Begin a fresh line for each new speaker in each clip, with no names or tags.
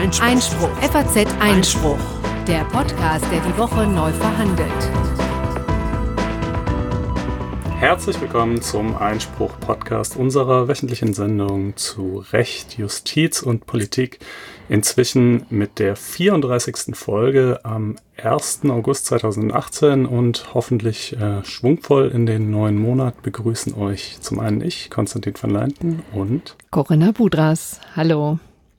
Einspruch. FAZ Einspruch. Der Podcast, der die Woche neu verhandelt.
Herzlich willkommen zum Einspruch-Podcast, unserer wöchentlichen Sendung zu Recht, Justiz und Politik. Inzwischen mit der 34. Folge am 1. August 2018 und hoffentlich schwungvoll in den neuen Monat begrüßen euch zum einen ich, Konstantin van Leinten, und
Corinna Budras. Hallo.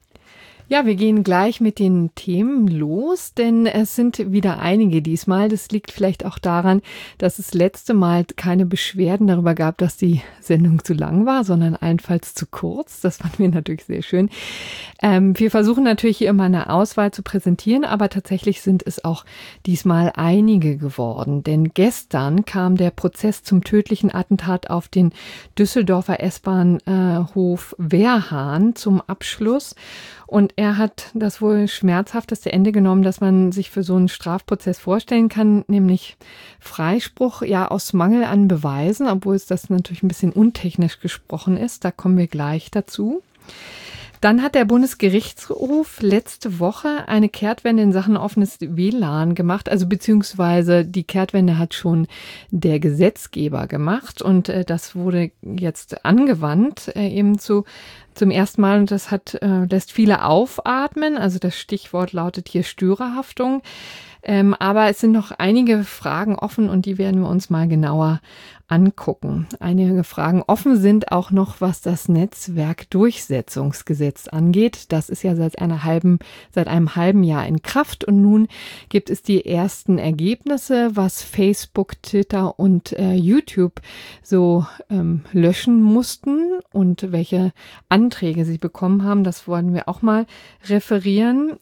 Ja, wir gehen gleich mit den Themen los, denn es sind wieder einige diesmal. Das liegt vielleicht auch daran, dass es letzte Mal keine Beschwerden darüber gab, dass die Sendung zu lang war, sondern allenfalls zu kurz. Das fanden wir natürlich sehr schön. Wir versuchen natürlich hier immer eine Auswahl zu präsentieren, aber tatsächlich sind es auch diesmal einige geworden. Denn gestern kam der Prozess zum tödlichen Attentat auf den Düsseldorfer S-Bahnhof Wehrhahn zum Abschluss. Und er hat das wohl schmerzhafteste Ende genommen, das man sich für so einen Strafprozess vorstellen kann, nämlich Freispruch, ja aus Mangel an Beweisen, obwohl es das natürlich ein bisschen untechnisch gesprochen ist. Da kommen wir gleich dazu. Dann hat der Bundesgerichtshof letzte Woche eine Kehrtwende in Sachen offenes WLAN gemacht, also beziehungsweise die Kehrtwende hat schon der Gesetzgeber gemacht und das wurde jetzt angewandt eben zum ersten Mal und das lässt viele aufatmen, also das Stichwort lautet hier Störerhaftung. Aber es sind noch einige Fragen offen und die werden wir uns mal genauer angucken. Einige Fragen offen sind auch noch, was das Netzwerkdurchsetzungsgesetz angeht. Das ist ja seit einem halben Jahr in Kraft und nun gibt es die ersten Ergebnisse, was Facebook, Twitter und YouTube so löschen mussten und welche Anträge sie bekommen haben. Das wollen wir auch mal referieren.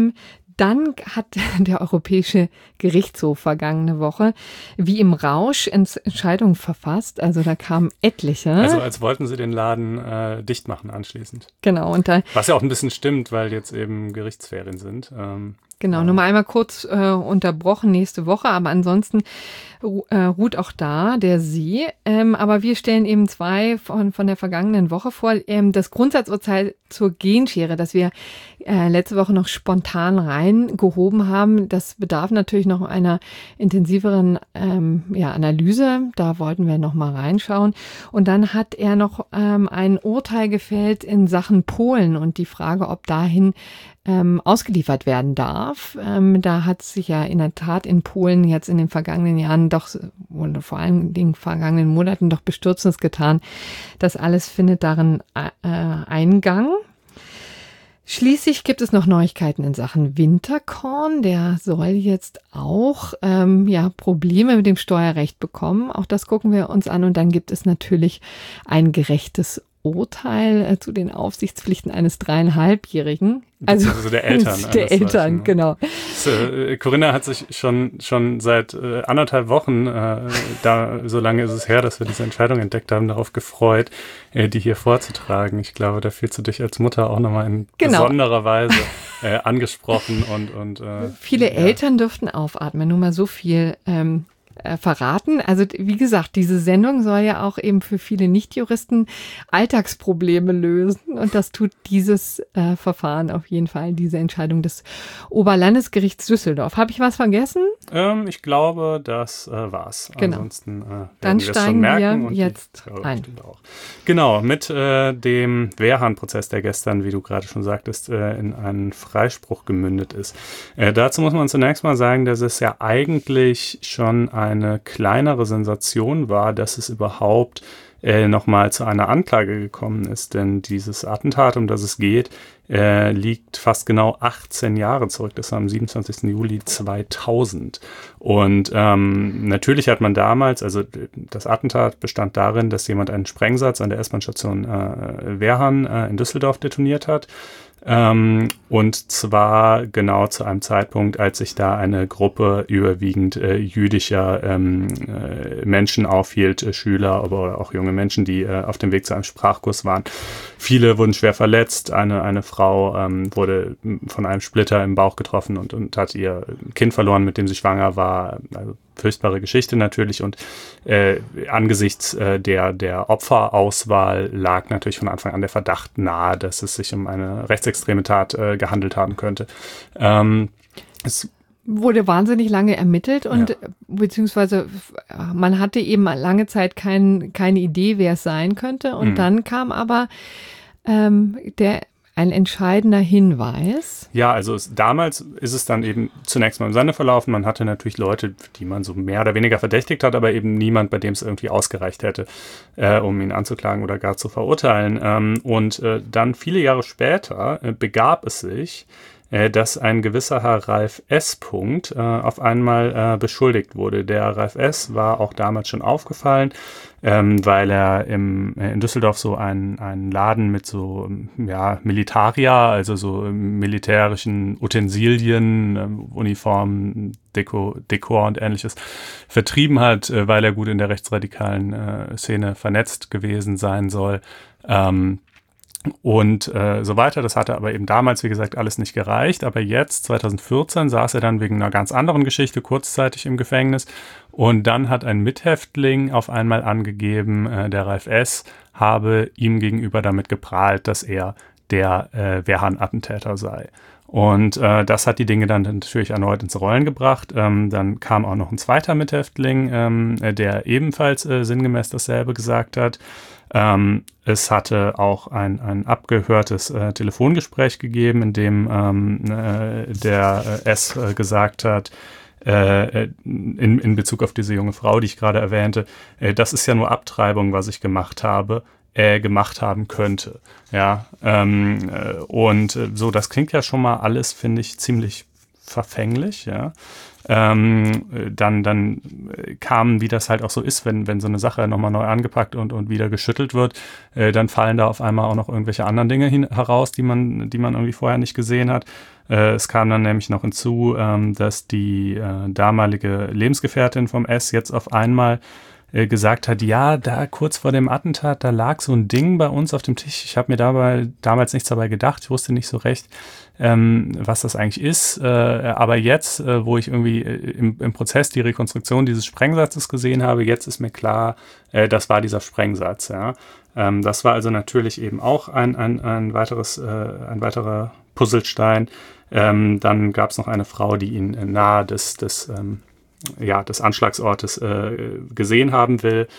Dann hat der Europäische Gerichtshof vergangene Woche wie im Rausch Entscheidungen verfasst. Also da kamen etliche.
Also als wollten sie den Laden dicht machen anschließend.
Genau.
Was ja auch ein bisschen stimmt, weil jetzt eben Gerichtsferien sind.
Genau, nur mal einmal kurz unterbrochen nächste Woche, aber ansonsten ruht auch da der See. Aber wir stellen eben zwei von der vergangenen Woche vor. Das Grundsatzurteil zur Genschere, das wir letzte Woche noch spontan reingehoben haben, das bedarf natürlich noch einer intensiveren Analyse. Da wollten wir noch mal reinschauen. Und dann hat er noch ein Urteil gefällt in Sachen Polen und die Frage, ob dahin ausgeliefert werden darf. Da hat sich ja in der Tat in Polen jetzt in den vergangenen Jahren oder vor allen Dingen vergangenen Monaten doch Bestürzendes getan. Das alles findet darin Eingang. Schließlich gibt es noch Neuigkeiten in Sachen Winterkorn. Der soll jetzt auch Probleme mit dem Steuerrecht bekommen. Auch das gucken wir uns an. Und dann gibt es natürlich ein gerechtes Urteil zu den Aufsichtspflichten eines 3,5-Jährigen.
Also der Eltern.
Der Eltern, genau.
Corinna hat sich schon seit 1,5 Wochen, so lange ist es her, dass wir diese Entscheidung entdeckt haben, darauf gefreut, die hier vorzutragen. Ich glaube, da fühlst du dich als Mutter auch nochmal in besonderer Weise angesprochen. und
viele Eltern dürften aufatmen, nur mal so viel verraten. Also wie gesagt, diese Sendung soll ja auch eben für viele Nichtjuristen Alltagsprobleme lösen und das tut dieses Verfahren auf jeden Fall, diese Entscheidung des Oberlandesgerichts Düsseldorf. Habe ich was vergessen?
Ich glaube, das war's.
Genau.
Ansonsten
dann steigen wir jetzt ein.
Genau, mit dem Wehrhahn-Prozess, der gestern, wie du gerade schon sagtest, in einen Freispruch gemündet ist. Dazu muss man zunächst mal sagen, dass es ja eigentlich schon eine kleinere Sensation war, dass es überhaupt nochmal zu einer Anklage gekommen ist. Denn dieses Attentat, um das es geht, liegt fast genau 18 Jahre zurück. Das war am 27. Juli 2000. Und natürlich hat man damals, also das Attentat bestand darin, dass jemand einen Sprengsatz an der S-Bahn-Station Wehrhahn in Düsseldorf detoniert hat. Und zwar genau zu einem Zeitpunkt, als sich da eine Gruppe überwiegend jüdischer Menschen aufhielt, Schüler, aber auch junge Menschen, die auf dem Weg zu einem Sprachkurs waren. Viele wurden schwer verletzt. Eine Frau wurde von einem Splitter im Bauch getroffen und hat ihr Kind verloren, mit dem sie schwanger war. Also furchtbare Geschichte natürlich und angesichts der Opferauswahl lag natürlich von Anfang an der Verdacht nahe, dass es sich um eine rechtsextreme rechtsextreme Tat gehandelt haben könnte. Es
wurde wahnsinnig lange ermittelt und beziehungsweise man hatte eben lange Zeit keine Idee, wer es sein könnte. Und dann kam aber ein entscheidender Hinweis.
Ja, also damals ist es dann eben zunächst mal im Sande verlaufen. Man hatte natürlich Leute, die man so mehr oder weniger verdächtigt hat, aber eben niemand, bei dem es irgendwie ausgereicht hätte, um ihn anzuklagen oder gar zu verurteilen. Und dann viele Jahre später begab es sich, dass ein gewisser Herr Ralf S. Auf einmal beschuldigt wurde. Der Ralf S. war auch damals schon aufgefallen, weil er in Düsseldorf so einen Laden mit so Militaria, also so militärischen Utensilien, Uniformen, Dekor und ähnliches vertrieben hat, weil er gut in der rechtsradikalen Szene vernetzt gewesen sein soll. Und so weiter. Das hatte aber eben damals, wie gesagt, alles nicht gereicht. Aber jetzt, 2014, saß er dann wegen einer ganz anderen Geschichte kurzzeitig im Gefängnis. Und dann hat ein Mithäftling auf einmal angegeben, der Ralf S. habe ihm gegenüber damit geprahlt, dass er der Wehrhahn-Attentäter sei. Und das hat die Dinge dann natürlich erneut ins Rollen gebracht. Dann kam auch noch ein zweiter Mithäftling, der ebenfalls sinngemäß dasselbe gesagt hat. Es hatte auch ein abgehörtes Telefongespräch gegeben, in dem der S. gesagt hat, in Bezug auf diese junge Frau, die ich gerade erwähnte, das ist ja nur Abtreibung, was ich gemacht haben könnte. Ja, und so, das klingt ja schon mal alles, finde ich, ziemlich verfänglich, ja. Dann kam, wie das halt auch so ist, wenn so eine Sache nochmal neu angepackt und wieder geschüttelt wird, dann fallen da auf einmal auch noch irgendwelche anderen Dinge heraus, die man irgendwie vorher nicht gesehen hat. Es kam dann nämlich noch hinzu, dass die damalige Lebensgefährtin vom S. jetzt auf einmal gesagt hat, ja, da kurz vor dem Attentat, da lag so ein Ding bei uns auf dem Tisch. Ich habe mir damals nichts dabei gedacht. Ich wusste nicht so recht, was das eigentlich ist. Aber jetzt, wo ich irgendwie im Prozess die Rekonstruktion dieses Sprengsatzes gesehen habe, jetzt ist mir klar, das war dieser Sprengsatz. Ja. Das war also natürlich eben auch ein weiterer Puzzlestein. Dann gab es noch eine Frau, die ihn nahe des Anschlagsortes gesehen haben will.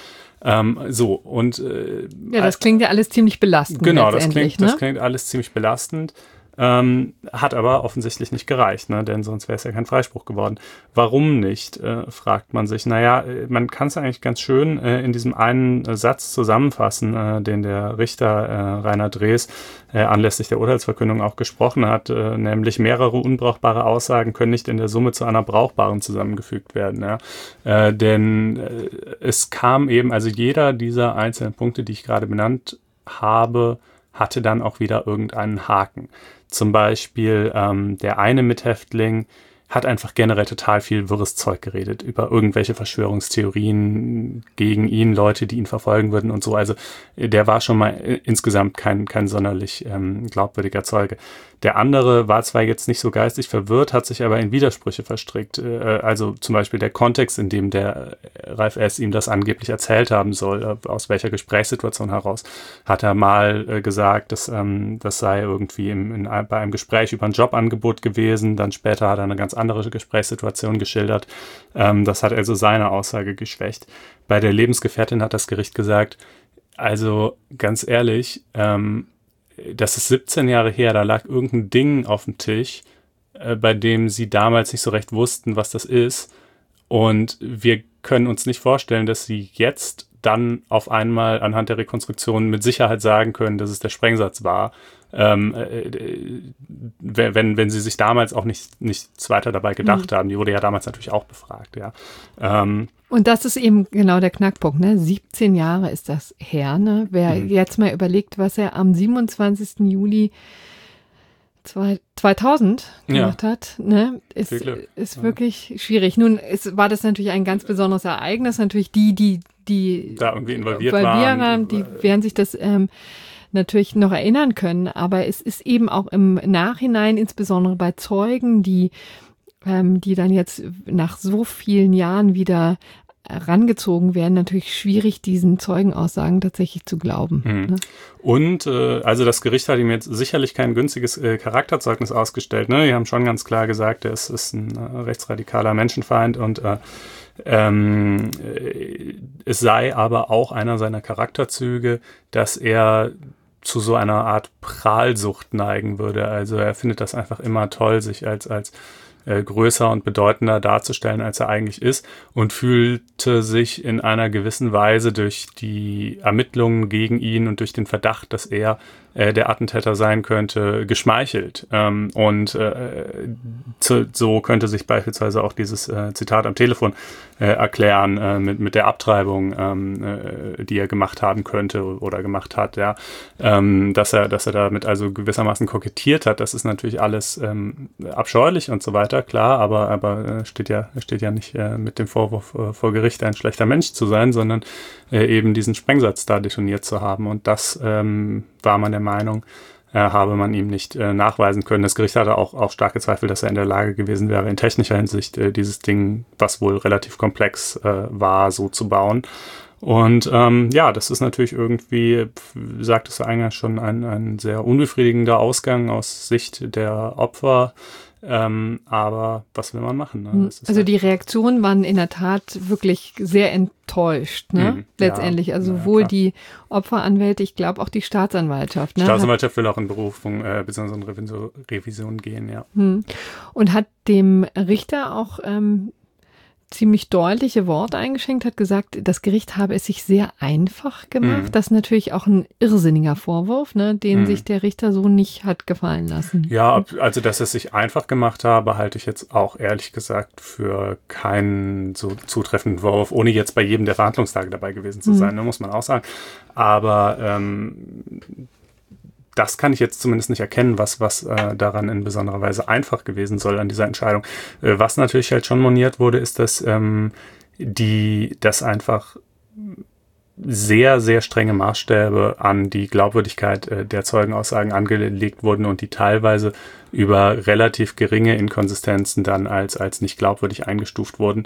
Das klingt ja alles ziemlich belastend.
Genau, das klingt alles ziemlich belastend. Hat aber offensichtlich nicht gereicht, ne? Denn sonst wäre es ja kein Freispruch geworden. Warum nicht, fragt man sich. Naja, man kann es eigentlich ganz schön in diesem einen Satz zusammenfassen, den der Richter Rainer Drees anlässlich der Urteilsverkündung auch gesprochen hat, nämlich mehrere unbrauchbare Aussagen können nicht in der Summe zu einer brauchbaren zusammengefügt werden. Ja? Denn es kam eben, also jeder dieser einzelnen Punkte, die ich gerade benannt habe, hatte dann auch wieder irgendeinen Haken. Zum Beispiel der eine Mithäftling hat einfach generell total viel wirres Zeug geredet über irgendwelche Verschwörungstheorien gegen ihn, Leute, die ihn verfolgen würden und so. Also der war schon mal insgesamt kein sonderlich glaubwürdiger Zeuge. Der andere war zwar jetzt nicht so geistig verwirrt, hat sich aber in Widersprüche verstrickt. Also zum Beispiel der Kontext, in dem der Ralf S. ihm das angeblich erzählt haben soll, aus welcher Gesprächssituation heraus, hat er mal gesagt, dass das sei irgendwie bei einem Gespräch über ein Jobangebot gewesen. Dann später hat er eine ganz andere Gesprächssituation geschildert. Das hat also seine Aussage geschwächt. Bei der Lebensgefährtin hat das Gericht gesagt, also ganz ehrlich, das ist 17 Jahre her, da lag irgendein Ding auf dem Tisch, bei dem sie damals nicht so recht wussten, was das ist. Und wir können uns nicht vorstellen, dass sie jetzt dann auf einmal anhand der Rekonstruktion mit Sicherheit sagen können, dass es der Sprengsatz war. Wenn sie sich damals auch nichts weiter dabei gedacht haben. Die wurde ja damals natürlich auch befragt, ja.
Und das ist eben genau der Knackpunkt, ne? 17 Jahre ist das her, ne? Wer jetzt mal überlegt, was er am 27. Juli 2000 gemacht hat, ne? Ist wirklich schwierig. Nun war das natürlich ein ganz besonderes Ereignis. Natürlich die
da irgendwie involviert waren,
die werden sich das natürlich noch erinnern können, aber es ist eben auch im Nachhinein, insbesondere bei Zeugen, die dann jetzt nach so vielen Jahren wieder rangezogen werden, natürlich schwierig, diesen Zeugenaussagen tatsächlich zu glauben. Ne?
Und also das Gericht hat ihm jetzt sicherlich kein günstiges Charakterzeugnis ausgestellt. Ne? Die haben schon ganz klar gesagt, er ist ein rechtsradikaler Menschenfeind und es sei aber auch einer seiner Charakterzüge, dass er zu so einer Art Prahlsucht neigen würde. Also er findet das einfach immer toll, sich als größer und bedeutender darzustellen, als er eigentlich ist, und fühlte sich in einer gewissen Weise durch die Ermittlungen gegen ihn und durch den Verdacht, dass er der Attentäter sein könnte, geschmeichelt. So könnte sich beispielsweise auch dieses Zitat am Telefon erklären mit der Abtreibung, die er gemacht haben könnte oder gemacht hat, ja. Dass er damit also gewissermaßen kokettiert hat, das ist natürlich alles abscheulich und so weiter, klar, aber steht ja nicht mit dem Vorwurf vor Gericht, ein schlechter Mensch zu sein, sondern eben diesen Sprengsatz da detoniert zu haben. Und das war man der Meinung, habe man ihm nicht nachweisen können. Das Gericht hatte auch starke Zweifel, dass er in der Lage gewesen wäre, in technischer Hinsicht dieses Ding, was wohl relativ komplex war, so zu bauen. Und das ist natürlich irgendwie, sagtest du eingangs schon, ein sehr unbefriedigender Ausgang aus Sicht der Opfer. Aber was will man machen? Ne?
Also die Reaktionen waren in der Tat wirklich sehr enttäuscht, ne? Letztendlich. Also sowohl die Opferanwälte, ich glaube auch die Staatsanwaltschaft. Ne?
Die Staatsanwaltschaft will auch in Berufung bzw. in Revision gehen, ja.
Und hat dem Richter auch ziemlich deutliche Worte eingeschenkt, hat gesagt, das Gericht habe es sich sehr einfach gemacht. Das ist natürlich auch ein irrsinniger Vorwurf, ne, den sich der Richter so nicht hat gefallen lassen.
Ja, also dass es sich einfach gemacht habe, halte ich jetzt auch ehrlich gesagt für keinen so zutreffenden Vorwurf, ohne jetzt bei jedem der Verhandlungstage dabei gewesen zu sein, ne, muss man auch sagen. Aber das kann ich jetzt zumindest nicht erkennen, was daran in besonderer Weise einfach gewesen soll an dieser Entscheidung. Was natürlich halt schon moniert wurde, ist, dass einfach sehr, sehr strenge Maßstäbe an die Glaubwürdigkeit der Zeugenaussagen angelegt wurden und die teilweise über relativ geringe Inkonsistenzen dann als nicht glaubwürdig eingestuft wurden.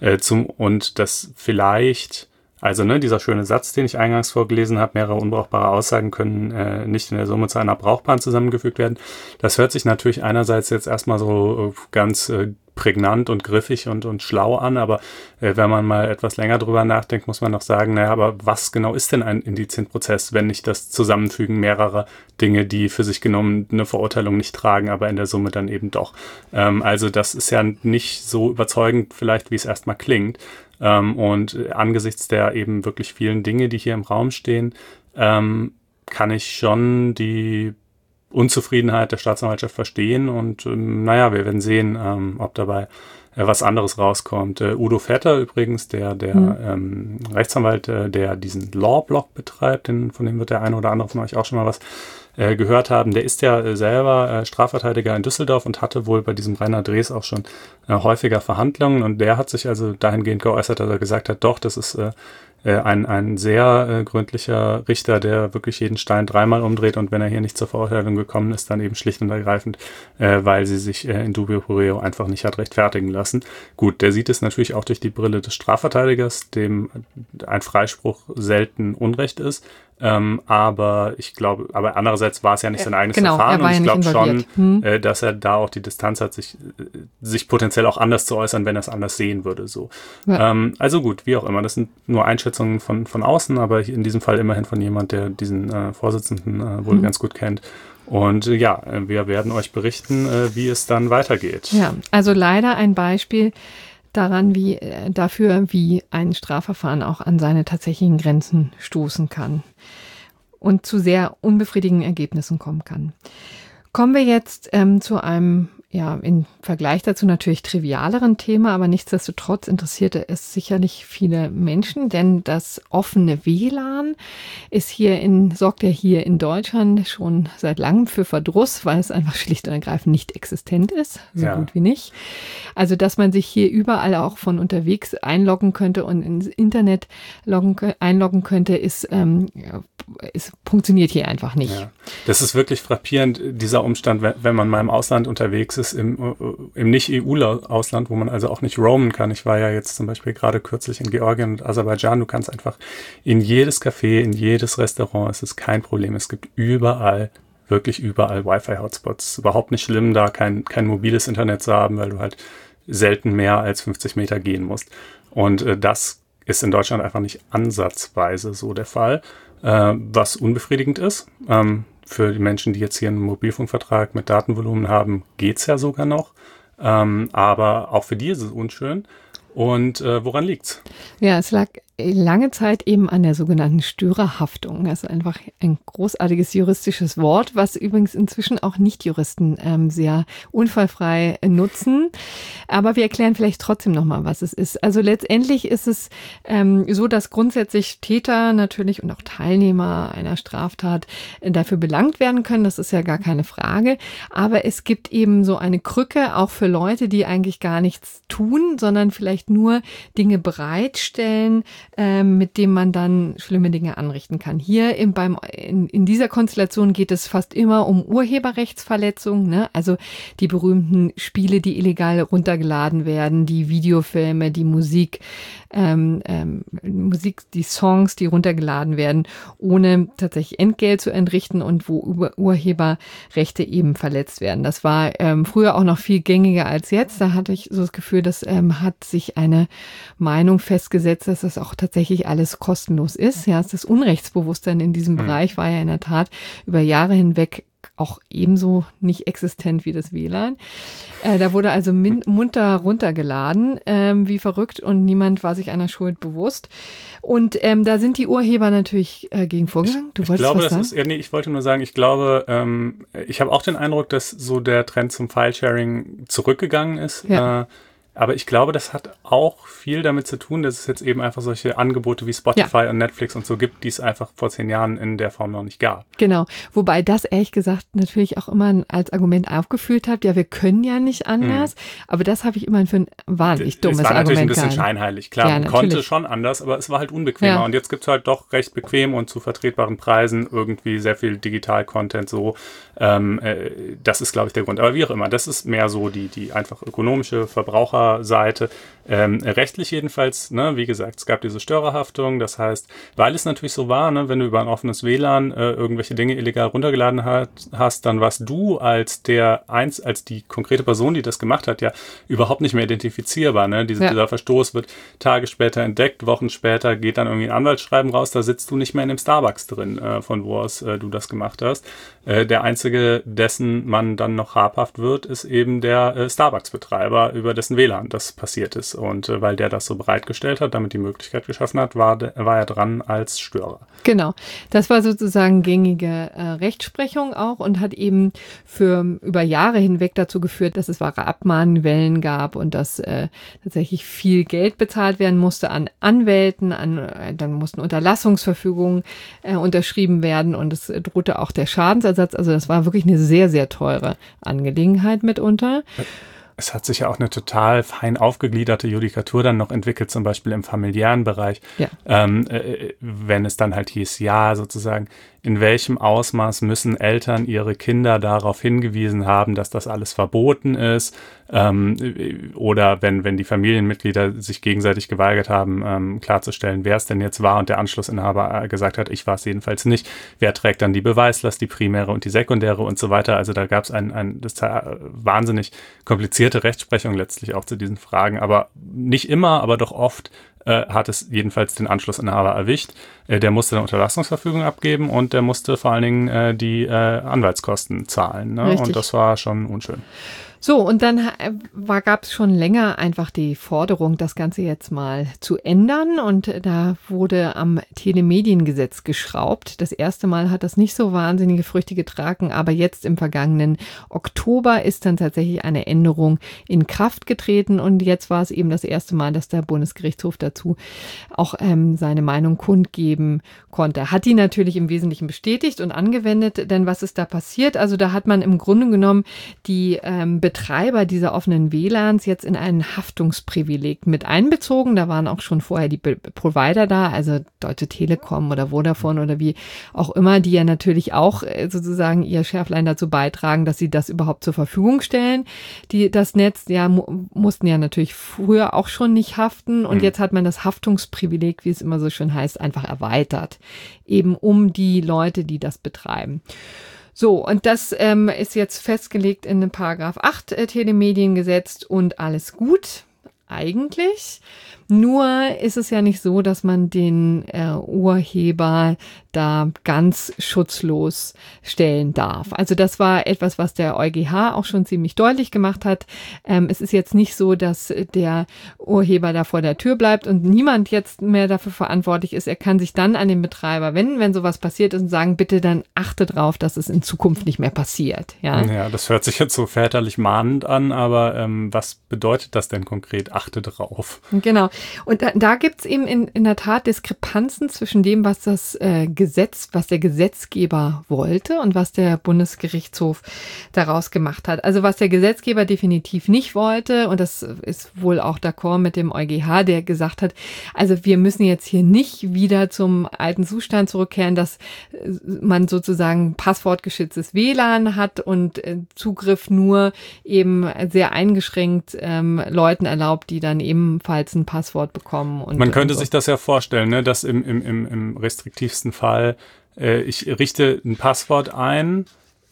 Und das vielleicht... Also dieser schöne Satz, den ich eingangs vorgelesen habe, mehrere unbrauchbare Aussagen können nicht in der Summe zu einer brauchbaren zusammengefügt werden. Das hört sich natürlich einerseits jetzt erstmal so ganz prägnant und griffig und schlau an, aber wenn man mal etwas länger drüber nachdenkt, muss man noch sagen, naja, aber was genau ist denn ein Indizienprozess, wenn nicht das Zusammenfügen mehrerer Dinge, die für sich genommen eine Verurteilung nicht tragen, aber in der Summe dann eben doch. Also das ist ja nicht so überzeugend vielleicht, wie es erstmal klingt. Und angesichts der eben wirklich vielen Dinge, die hier im Raum stehen, kann ich schon die Unzufriedenheit der Staatsanwaltschaft verstehen. Und wir werden sehen, ob dabei was anderes rauskommt. Udo Vetter übrigens, der Rechtsanwalt, der diesen Law-Blog betreibt, von dem wird der eine oder andere von euch auch schon mal was gehört haben. Der ist ja selber Strafverteidiger in Düsseldorf und hatte wohl bei diesem Rainer Drees auch schon häufiger Verhandlungen, und der hat sich also dahingehend geäußert, dass er gesagt hat, doch, das ist ein sehr gründlicher Richter, der wirklich jeden Stein dreimal umdreht, und wenn er hier nicht zur Verurteilung gekommen ist, dann eben schlicht und ergreifend, weil sie sich in dubio pro reo einfach nicht hat rechtfertigen lassen. Gut, der sieht es natürlich auch durch die Brille des Strafverteidigers, dem ein Freispruch selten Unrecht ist. Aber ich glaube, andererseits war es ja nicht sein eigenes Verfahren, und ich glaube schon, dass er da auch die Distanz hat, sich potenziell auch anders zu äußern, wenn er es anders sehen würde. So. Ja. Also gut, wie auch immer, das sind nur Einschätzungen von außen, aber in diesem Fall immerhin von jemand, der diesen Vorsitzenden wohl ganz gut kennt. Und wir werden euch berichten, wie es dann weitergeht.
Ja, also leider ein Beispiel daran, wie ein Strafverfahren auch an seine tatsächlichen Grenzen stoßen kann und zu sehr unbefriedigenden Ergebnissen kommen kann. Kommen wir jetzt zu einem, im Vergleich dazu natürlich trivialeren Thema, aber nichtsdestotrotz interessierte es sicherlich viele Menschen, denn das offene WLAN sorgt ja hier in Deutschland schon seit langem für Verdruss, weil es einfach schlicht und ergreifend nicht existent ist, so gut wie nicht. Also, dass man sich hier überall auch von unterwegs einloggen könnte und ins Internet einloggen könnte, funktioniert hier einfach nicht.
Ja. Das ist wirklich frappierend, dieser Umstand, wenn man mal im Ausland unterwegs es im Nicht-EU-Ausland, wo man also auch nicht roamen kann. Ich war ja jetzt zum Beispiel gerade kürzlich in Georgien und Aserbaidschan. Du kannst einfach in jedes Café, in jedes Restaurant, es ist kein Problem. Es gibt überall, wirklich überall Wi-Fi-Hotspots. Es ist überhaupt nicht schlimm, da kein mobiles Internet zu haben, weil du halt selten mehr als 50 Meter gehen musst. Und das ist in Deutschland einfach nicht ansatzweise so der Fall, was unbefriedigend ist. Für die Menschen, die jetzt hier einen Mobilfunkvertrag mit Datenvolumen haben, geht's ja sogar noch. Aber auch für die ist es unschön. Und woran liegt's?
Ja, es lag lange Zeit eben an der sogenannten Störerhaftung. Das ist einfach ein großartiges juristisches Wort, was übrigens inzwischen auch Nichtjuristen sehr unfallfrei nutzen. Aber wir erklären vielleicht trotzdem nochmal, was es ist. Also letztendlich ist es so, dass grundsätzlich Täter natürlich und auch Teilnehmer einer Straftat dafür belangt werden können. Das ist ja gar keine Frage. Aber es gibt eben so eine Krücke auch für Leute, die eigentlich gar nichts tun, sondern vielleicht nur Dinge bereitstellen, mit dem man dann schlimme Dinge anrichten kann. Hier in dieser Konstellation geht es fast immer um Urheberrechtsverletzungen, ne? Also die berühmten Spiele, die illegal runtergeladen werden, die Videofilme, die Musik, die Songs, die runtergeladen werden, ohne tatsächlich Entgelt zu entrichten und wo Urheberrechte eben verletzt werden. Das war früher auch noch viel gängiger als jetzt. Da hatte ich so das Gefühl, das hat sich eine Meinung festgesetzt, dass das auch tatsächlich alles kostenlos ist. Ja, das Unrechtsbewusstsein in diesem Bereich war ja in der Tat über Jahre hinweg auch ebenso nicht existent wie das WLAN. Da wurde also munter runtergeladen, wie verrückt, und niemand war sich einer Schuld bewusst. Und da sind die Urheber natürlich gegen vorgegangen.
Ich wollte nur sagen, ich glaube, ich habe auch den Eindruck, dass so der Trend zum File-Sharing zurückgegangen ist. Ja. Aber ich glaube, das hat auch viel damit zu tun, dass es jetzt eben einfach solche Angebote wie Spotify und Netflix und so gibt, die es einfach vor 10 Jahren in der Form noch nicht gab.
Genau. Wobei das ehrlich gesagt natürlich auch immer als Argument aufgeführt hat, ja, wir können ja nicht anders. Aber das habe ich immer für ein wahnsinnig dummes Argument gehalten.
Es war natürlich ein bisschen scheinheilig. Klar, man konnte schon anders, aber es war halt unbequemer. Ja. Und jetzt gibt es halt doch recht bequem und zu vertretbaren Preisen irgendwie sehr viel Digital-Content so. Das ist, glaube ich, der Grund. Aber wie auch immer, das ist mehr so die einfach ökonomische Verbraucherseite. Rechtlich jedenfalls, ne, wie gesagt, es gab diese Störerhaftung. Das heißt, weil es natürlich so war, ne, wenn du über ein offenes WLAN irgendwelche Dinge illegal runtergeladen hast, dann warst du als die konkrete Person, die das gemacht hat, ja überhaupt nicht mehr identifizierbar. Ne? Dieser Verstoß wird Tage später entdeckt, Wochen später geht dann irgendwie ein Anwaltsschreiben raus, da sitzt du nicht mehr in dem Starbucks drin, von wo aus du das gemacht hast. Der einzige, dessen man dann noch habhaft wird, ist eben der Starbucks-Betreiber, über dessen WLAN das passiert ist. Und weil der das so bereitgestellt hat, damit die Möglichkeit geschaffen hat, war er dran als Störer.
Genau. Das war sozusagen gängige Rechtsprechung auch und hat eben über Jahre hinweg dazu geführt, dass es wahre Abmahnwellen gab und dass tatsächlich viel Geld bezahlt werden musste an Anwälten, dann mussten Unterlassungsverfügungen unterschrieben werden und es drohte auch der Schadensersatz. Also das war wirklich eine sehr, sehr teure Angelegenheit mitunter.
Es hat sich ja auch eine total fein aufgegliederte Judikatur dann noch entwickelt, zum Beispiel im familiären Bereich. Ja. Wenn es dann halt hieß, ja, sozusagen, in welchem Ausmaß müssen Eltern ihre Kinder darauf hingewiesen haben, dass das alles verboten ist, oder wenn die Familienmitglieder sich gegenseitig geweigert haben, klarzustellen, wer es denn jetzt war und der Anschlussinhaber gesagt hat, ich war es jedenfalls nicht. Wer trägt dann die Beweislast, die primäre und die sekundäre und so weiter. Also da gab es das wahnsinnig komplizierte Rechtsprechung letztlich auch zu diesen Fragen, aber nicht immer, aber doch oft hat es jedenfalls den Anschlussinhaber erwischt. Der musste eine Unterlassungsverfügung abgeben und der musste vor allen Dingen die Anwaltskosten zahlen. Ne? Und das war schon unschön.
So, und dann gab es schon länger einfach die Forderung, das Ganze jetzt mal zu ändern. Und da wurde am Telemediengesetz geschraubt. Das erste Mal hat das nicht so wahnsinnige Früchte getragen, aber jetzt im vergangenen Oktober ist dann tatsächlich eine Änderung in Kraft getreten. Und jetzt war es eben das erste Mal, dass der Bundesgerichtshof dazu auch seine Meinung kundgeben konnte. Hat die natürlich im Wesentlichen bestätigt und angewendet, denn was ist da passiert? Also da hat man im Grunde genommen die Betreiber dieser offenen WLANs jetzt in ein Haftungsprivileg mit einbezogen. Da waren auch schon vorher die Provider da, also Deutsche Telekom oder Vodafone oder wie auch immer, die ja natürlich auch sozusagen ihr Schärflein dazu beitragen, dass sie das überhaupt zur Verfügung stellen. Das Netz, ja, mussten ja natürlich früher auch schon nicht haften und jetzt hat man das Haftungsprivileg, wie es immer so schön heißt, einfach erweitert. Eben um die Leute, die das betreiben. So, und das ist jetzt festgelegt in den Paragraph 8 Telemediengesetz und alles gut, eigentlich. Nur ist es ja nicht so, dass man den Urheber da ganz schutzlos stellen darf. Also das war etwas, was der EuGH auch schon ziemlich deutlich gemacht hat. Es ist jetzt nicht so, dass der Urheber da vor der Tür bleibt und niemand jetzt mehr dafür verantwortlich ist. Er kann sich dann an den Betreiber wenden, wenn sowas passiert ist und sagen, bitte dann achte drauf, dass es in Zukunft nicht mehr passiert. Ja,
das hört sich jetzt so väterlich mahnend an, aber was bedeutet das denn konkret? Achte drauf.
Genau. Und da gibt es eben in der Tat Diskrepanzen zwischen dem, was was der Gesetzgeber wollte und was der Bundesgerichtshof daraus gemacht hat. Also was der Gesetzgeber definitiv nicht wollte, und das ist wohl auch d'accord mit dem EuGH, der gesagt hat, also wir müssen jetzt hier nicht wieder zum alten Zustand zurückkehren, dass man sozusagen passwortgeschütztes WLAN hat und Zugriff nur eben sehr eingeschränkt Leuten erlaubt, die dann ebenfalls ein Passwort bekommen. Und
man könnte
so.
sich das ja vorstellen, ne, dass im restriktivsten Fall ich richte ein Passwort ein,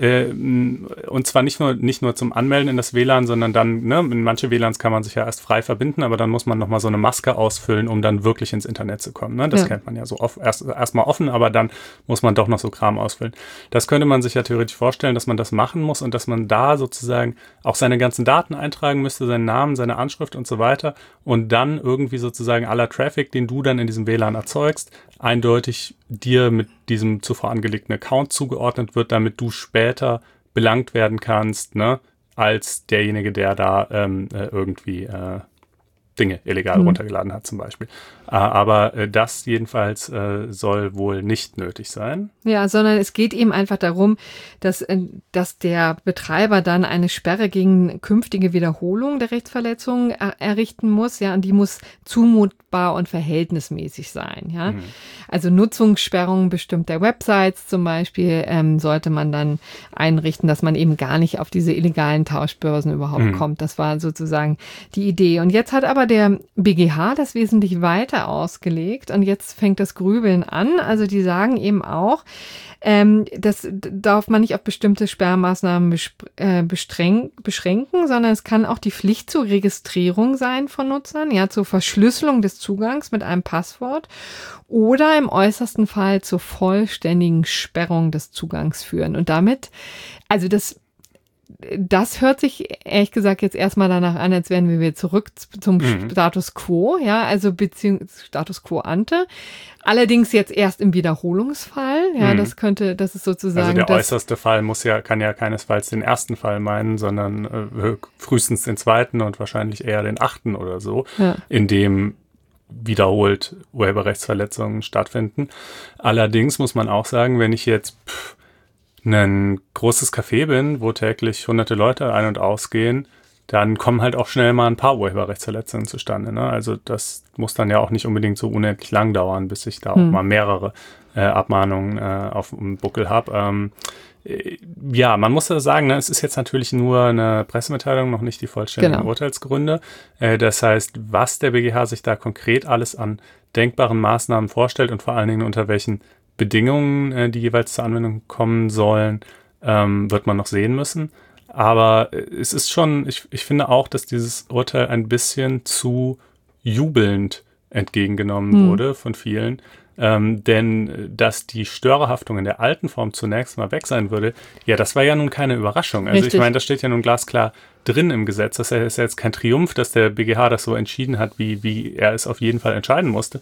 und zwar nicht nur zum Anmelden in das WLAN, sondern dann, ne, in manche WLANs kann man sich ja erst frei verbinden, aber dann muss man nochmal so eine Maske ausfüllen, um dann wirklich ins Internet zu kommen. Ne? Das kennt man ja so erstmal offen, aber dann muss man doch noch so Kram ausfüllen. Das könnte man sich ja theoretisch vorstellen, dass man das machen muss und dass man da sozusagen auch seine ganzen Daten eintragen müsste, seinen Namen, seine Anschrift und so weiter und dann irgendwie sozusagen aller Traffic, den du dann in diesem WLAN erzeugst, eindeutig dir mit diesem zuvor angelegten Account zugeordnet wird, damit du später belangt werden kannst, ne, als derjenige, der da irgendwie Dinge illegal runtergeladen hat zum Beispiel. Aber das jedenfalls soll wohl nicht nötig sein.
Ja, sondern es geht eben einfach darum, dass der Betreiber dann eine Sperre gegen künftige Wiederholung der Rechtsverletzung errichten muss, ja, und die muss zumutbar und verhältnismäßig sein, ja. Also Nutzungssperrungen bestimmter Websites zum Beispiel sollte man dann einrichten, dass man eben gar nicht auf diese illegalen Tauschbörsen überhaupt kommt. Das war sozusagen die Idee. Und jetzt hat aber der BGH das wesentlich weiter ausgelegt und jetzt fängt das Grübeln an. Also die sagen eben auch, das darf man nicht auf bestimmte Sperrmaßnahmen beschränken, sondern es kann auch die Pflicht zur Registrierung sein von Nutzern, ja, zur Verschlüsselung des Zugangs mit einem Passwort oder im äußersten Fall zur vollständigen Sperrung des Zugangs führen. Und damit, also das hört sich ehrlich gesagt jetzt erstmal danach an, als wären wir wieder zurück zum Status Quo, ja, also Status Quo ante. Allerdings jetzt erst im Wiederholungsfall, ja, das ist sozusagen.
Also der äußerste Fall kann ja keinesfalls den ersten Fall meinen, sondern frühestens den zweiten und wahrscheinlich eher den 8. oder so, in dem wiederholt Urheberrechtsverletzungen stattfinden. Allerdings muss man auch sagen, wenn ich jetzt ein großes Café bin, wo täglich hunderte Leute ein- und ausgehen, dann kommen halt auch schnell mal ein paar Urheberrechtsverletzungen zustande. Ne? Also das muss dann ja auch nicht unbedingt so unendlich lang dauern, bis ich da auch mal mehrere Abmahnungen auf dem Buckel habe. Ja, man muss ja sagen, ne, es ist jetzt natürlich nur eine Pressemitteilung, noch nicht die vollständigen Urteilsgründe. Das heißt, was der BGH sich da konkret alles an denkbaren Maßnahmen vorstellt und vor allen Dingen unter welchen Bedingungen, die jeweils zur Anwendung kommen sollen, wird man noch sehen müssen. Aber es ist schon, ich finde auch, dass dieses Urteil ein bisschen zu jubelnd entgegengenommen wurde von vielen. Denn dass die Störerhaftung in der alten Form zunächst mal weg sein würde, ja, das war ja nun keine Überraschung. Also ich meine, das steht ja nun glasklar drin im Gesetz. Das ist ja jetzt kein Triumph, dass der BGH das so entschieden hat, wie er es auf jeden Fall entscheiden musste.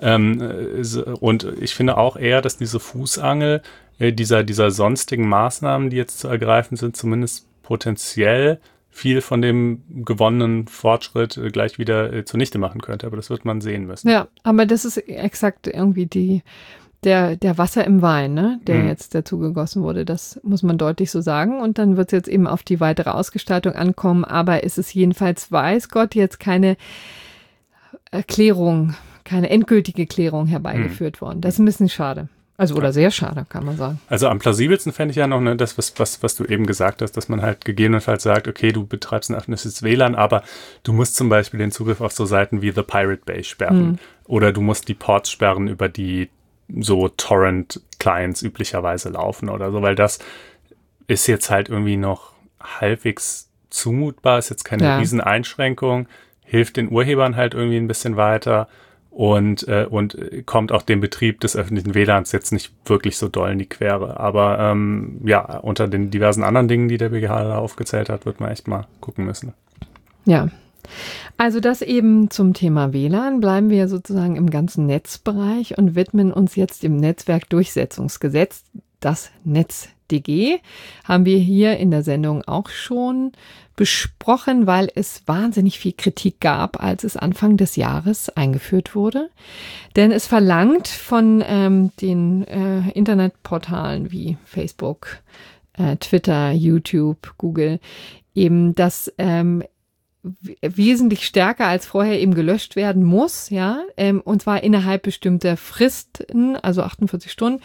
Und ich finde auch eher, dass diese Fußangel dieser sonstigen Maßnahmen, die jetzt zu ergreifen sind, zumindest potenziell viel von dem gewonnenen Fortschritt gleich wieder zunichte machen könnte. Aber das wird man sehen müssen.
Ja, aber das ist exakt irgendwie der Wasser im Wein, ne, der jetzt dazu gegossen wurde. Das muss man deutlich so sagen. Und dann wird es jetzt eben auf die weitere Ausgestaltung ankommen. Aber es ist jedenfalls, weiß Gott, jetzt keine Erklärung, keine endgültige Klärung herbeigeführt worden. Das ist ein bisschen schade. Also, oder sehr schade, kann man sagen.
Also am plausibelsten fände ich ja noch das, was du eben gesagt hast, dass man halt gegebenenfalls sagt, okay, du betreibst ein öffentliches WLAN, aber du musst zum Beispiel den Zugriff auf so Seiten wie The Pirate Bay sperren. Oder du musst die Ports sperren, über die so Torrent-Clients üblicherweise laufen oder so, weil das ist jetzt halt irgendwie noch halbwegs zumutbar, ist jetzt keine Rieseneinschränkung, hilft den Urhebern halt irgendwie ein bisschen weiter und kommt auch dem Betrieb des öffentlichen WLANs jetzt nicht wirklich so doll in die Quere. Aber unter den diversen anderen Dingen, die der BGH da aufgezählt hat, wird man echt mal gucken müssen.
Ja. Also das eben zum Thema WLAN. Bleiben wir sozusagen im ganzen Netzbereich und widmen uns jetzt dem Netzwerkdurchsetzungsgesetz, das NetzDG. Haben wir hier in der Sendung auch schon besprochen, weil es wahnsinnig viel Kritik gab, als es Anfang des Jahres eingeführt wurde. Denn es verlangt von den Internetportalen wie Facebook, Twitter, YouTube, Google eben, dass wesentlich stärker als vorher eben gelöscht werden muss, ja, und zwar innerhalb bestimmter Fristen, also 48 Stunden,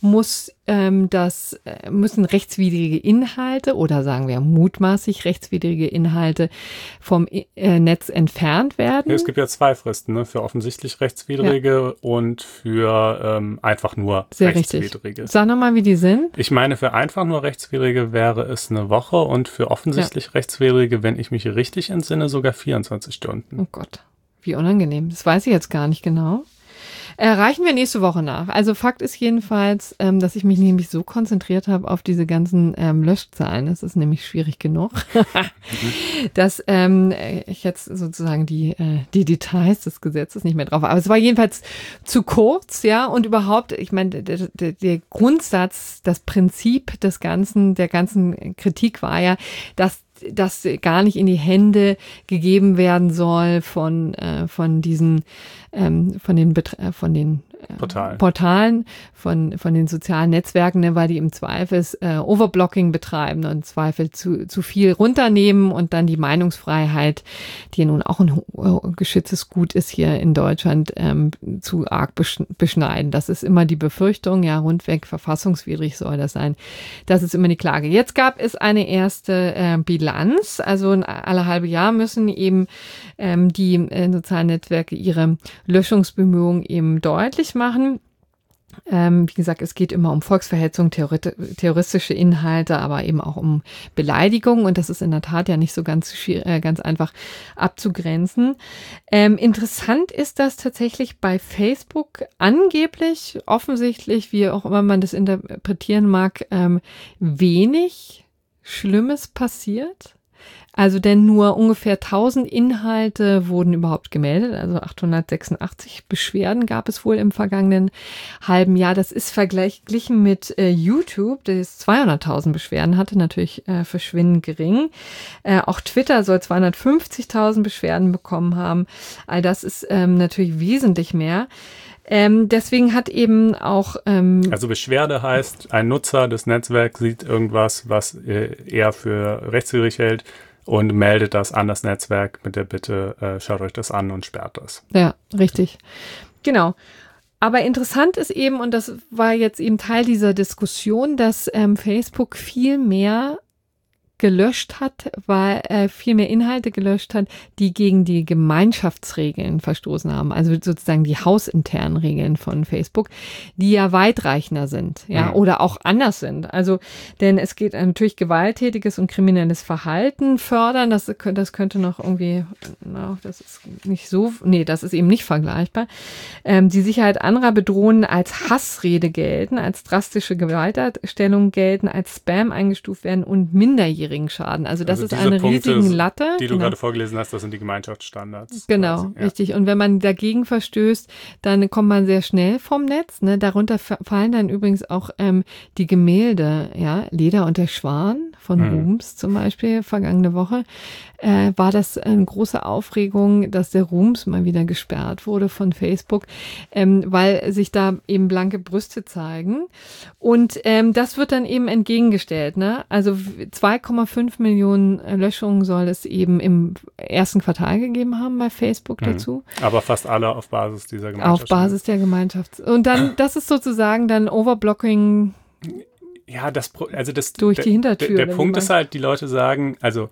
müssen rechtswidrige Inhalte oder sagen wir mutmaßlich rechtswidrige Inhalte vom Netz entfernt werden.
Es gibt ja 2 Fristen, ne, für offensichtlich rechtswidrige und für einfach nur
sehr
rechtswidrige.
Richtig. Sag nochmal, wie die sind.
Ich meine, für einfach nur rechtswidrige wäre es eine Woche und für offensichtlich rechtswidrige, wenn ich mich richtig entsinne, sogar 24 Stunden.
Oh Gott, wie unangenehm. Das weiß ich jetzt gar nicht genau. Reichen wir nächste Woche nach. Also Fakt ist jedenfalls, dass ich mich nämlich so konzentriert habe auf diese ganzen Löschzahlen. Das ist nämlich schwierig genug, dass ich jetzt sozusagen die Details des Gesetzes nicht mehr drauf habe. Aber es war jedenfalls zu kurz, ja. Und überhaupt, ich meine, der Grundsatz, das Prinzip der ganzen Kritik war ja, dass das gar nicht in die Hände gegeben werden soll von den Portalen, von den sozialen Netzwerken, ne, weil die im Zweifel Overblocking betreiben und im Zweifel zu viel runternehmen und dann die Meinungsfreiheit, die ja nun auch ein geschütztes Gut ist hier in Deutschland, zu arg beschneiden. Das ist immer die Befürchtung, ja, rundweg verfassungswidrig soll das sein. Das ist immer die Klage. Jetzt gab es eine erste Bilanz, also alle halbe Jahr müssen eben die sozialen Netzwerke ihre Löschungsbemühungen eben deutlich machen. Wie gesagt, es geht immer um Volksverhetzung, terroristische Inhalte, aber eben auch um Beleidigung. Und das ist in der Tat ja nicht so ganz einfach abzugrenzen. Interessant ist, dass tatsächlich bei Facebook angeblich, offensichtlich, wie auch immer man das interpretieren mag, wenig Schlimmes passiert. Also denn nur ungefähr 1000 Inhalte wurden überhaupt gemeldet, also 886 Beschwerden gab es wohl im vergangenen halben Jahr. Das ist verglichen mit YouTube, das 200.000 Beschwerden hatte, natürlich verschwindend gering. Auch Twitter soll 250.000 Beschwerden bekommen haben. All das ist natürlich wesentlich mehr. Deswegen hat eben auch...
also Beschwerde heißt, ein Nutzer des Netzwerks sieht irgendwas, was er für rechtswidrig hält und meldet das an das Netzwerk mit der Bitte, schaut euch das an und sperrt das.
Ja, richtig. Genau. Aber interessant ist eben, und das war jetzt eben Teil dieser Diskussion, dass Facebook viel mehr gelöscht hat, weil viel mehr Inhalte gelöscht hat, die gegen die Gemeinschaftsregeln verstoßen haben, also sozusagen die hausinternen Regeln von Facebook, die ja weitreichender sind, ja, oder auch anders sind. Also, denn es geht natürlich gewalttätiges und kriminelles Verhalten fördern, das könnte noch irgendwie, das ist nicht so, das ist eben nicht vergleichbar. Die Sicherheit anderer bedrohen, als Hassrede gelten, als drastische Gewaltdarstellung gelten, als Spam eingestuft werden und minderjährige geringen Schaden. Also das ist
diese
eine
Punkte,
riesige Latte.
Die du gerade vorgelesen hast, das sind die Gemeinschaftsstandards.
Genau,
quasi, ja.
richtig. Und wenn man dagegen verstößt, dann kommt man sehr schnell vom Netz. Ne? Darunter fallen dann übrigens auch die Gemälde, ja, Leder und der Schwan von Rums zum Beispiel, vergangene Woche. War das eine große Aufregung, dass der Rums mal wieder gesperrt wurde von Facebook, weil sich da eben blanke Brüste zeigen. Und das wird dann eben entgegengestellt. Ne? Also 2,5 Millionen Löschungen soll es eben im ersten Quartal gegeben haben bei Facebook dazu.
Aber fast alle auf Basis dieser Gemeinschaft.
Auf Basis der Gemeinschaft. Und dann, das ist sozusagen dann Overblocking.
Ja,
durch die Hintertür.
Der Punkt ist halt, die Leute sagen, also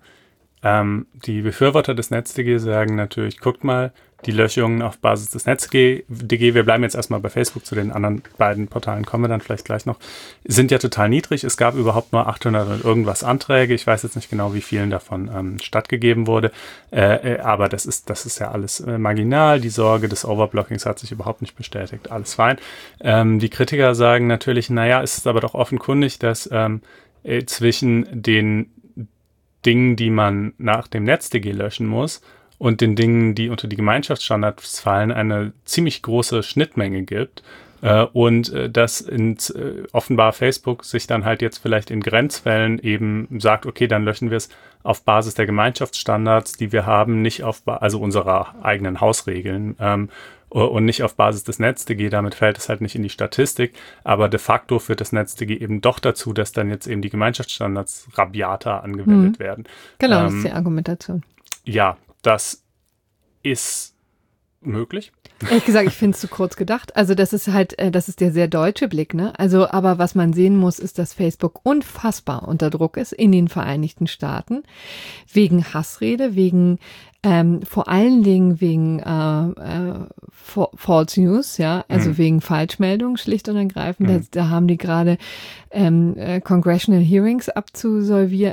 die Befürworter des NetzDG sagen natürlich, guckt mal, die Löschungen auf Basis des NetzDG, wir bleiben jetzt erstmal bei Facebook, zu den anderen beiden Portalen kommen wir dann vielleicht gleich noch, sind ja total niedrig. Es gab überhaupt nur 800 und irgendwas Anträge. Ich weiß jetzt nicht genau, wie vielen davon stattgegeben wurde, aber das ist ja alles marginal. Die Sorge des Overblockings hat sich überhaupt nicht bestätigt. Alles fein. Die Kritiker sagen natürlich, naja, es ist aber doch offenkundig, dass zwischen den Dingen, die man nach dem NetzDG löschen muss, und den Dingen, die unter die Gemeinschaftsstandards fallen, eine ziemlich große Schnittmenge gibt. Und dass offenbar Facebook sich dann halt jetzt vielleicht in Grenzfällen eben sagt, okay, dann löschen wir es auf Basis der Gemeinschaftsstandards, die wir haben, nicht also unserer eigenen Hausregeln, und nicht auf Basis des NetzDG. Damit fällt es halt nicht in die Statistik, aber de facto führt das NetzDG eben doch dazu, dass dann jetzt eben die Gemeinschaftsstandards rabiater angewendet werden.
Genau, das ist die Argumentation.
Ja, das ist möglich.
Ehrlich gesagt, ich finde es zu kurz gedacht. Also das ist halt, das ist der sehr deutsche Blick, ne? Also, aber was man sehen muss, ist, dass Facebook unfassbar unter Druck ist in den Vereinigten Staaten. Wegen Hassrede, wegen vor allen Dingen wegen False News, ja, also wegen Falschmeldungen schlicht und ergreifend. Da haben die gerade Congressional Hearings zu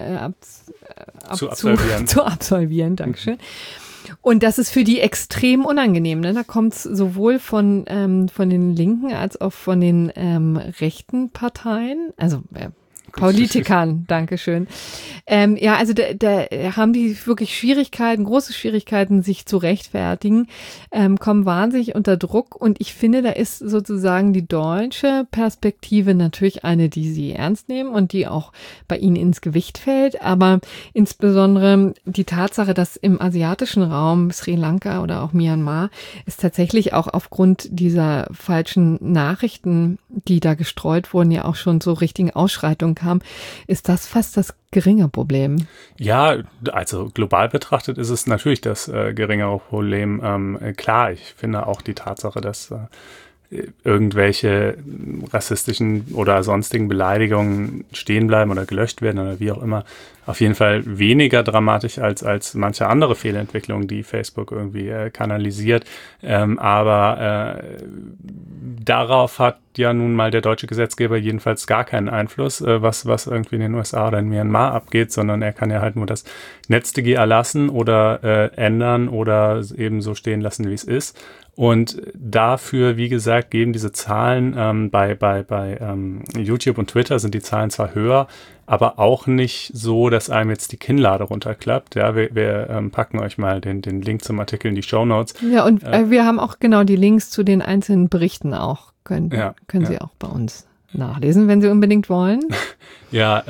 absolvieren, Dankeschön. Und das ist für die extrem unangenehm. Ne? Da kommt es sowohl von den Linken als auch von den rechten Parteien, also Politikern, Dankeschön. Ja, also da haben die wirklich Schwierigkeiten, große Schwierigkeiten, sich zu rechtfertigen, kommen wahnsinnig unter Druck. Und ich finde, da ist sozusagen die deutsche Perspektive natürlich eine, die sie ernst nehmen und die auch bei ihnen ins Gewicht fällt. Aber insbesondere die Tatsache, dass im asiatischen Raum, Sri Lanka oder auch Myanmar, ist tatsächlich auch aufgrund dieser falschen Nachrichten, die da gestreut wurden, ja auch schon so richtigen Ausschreitungen kam, ist das fast das geringe Problem. Ja,
also global betrachtet ist es natürlich das geringere Problem. Klar, ich finde auch die Tatsache, dass irgendwelche rassistischen oder sonstigen Beleidigungen stehen bleiben oder gelöscht werden oder wie auch immer, auf jeden Fall weniger dramatisch als manche andere Fehlentwicklungen, die Facebook irgendwie kanalisiert. Aber darauf hat ja nun mal der deutsche Gesetzgeber jedenfalls gar keinen Einfluss, was irgendwie in den USA oder in Myanmar abgeht, sondern er kann ja halt nur das NetzDG erlassen oder ändern oder eben so stehen lassen, wie es ist. Und dafür, wie gesagt, geben diese Zahlen bei YouTube und Twitter sind die Zahlen zwar höher, aber auch nicht so, dass einem jetzt die Kinnlade runterklappt. Ja, wir packen euch mal den Link zum Artikel in die Shownotes.
Ja, und wir haben auch genau die Links zu den einzelnen Berichten auch. Können Sie auch bei uns nachlesen, wenn Sie unbedingt wollen.
Ja,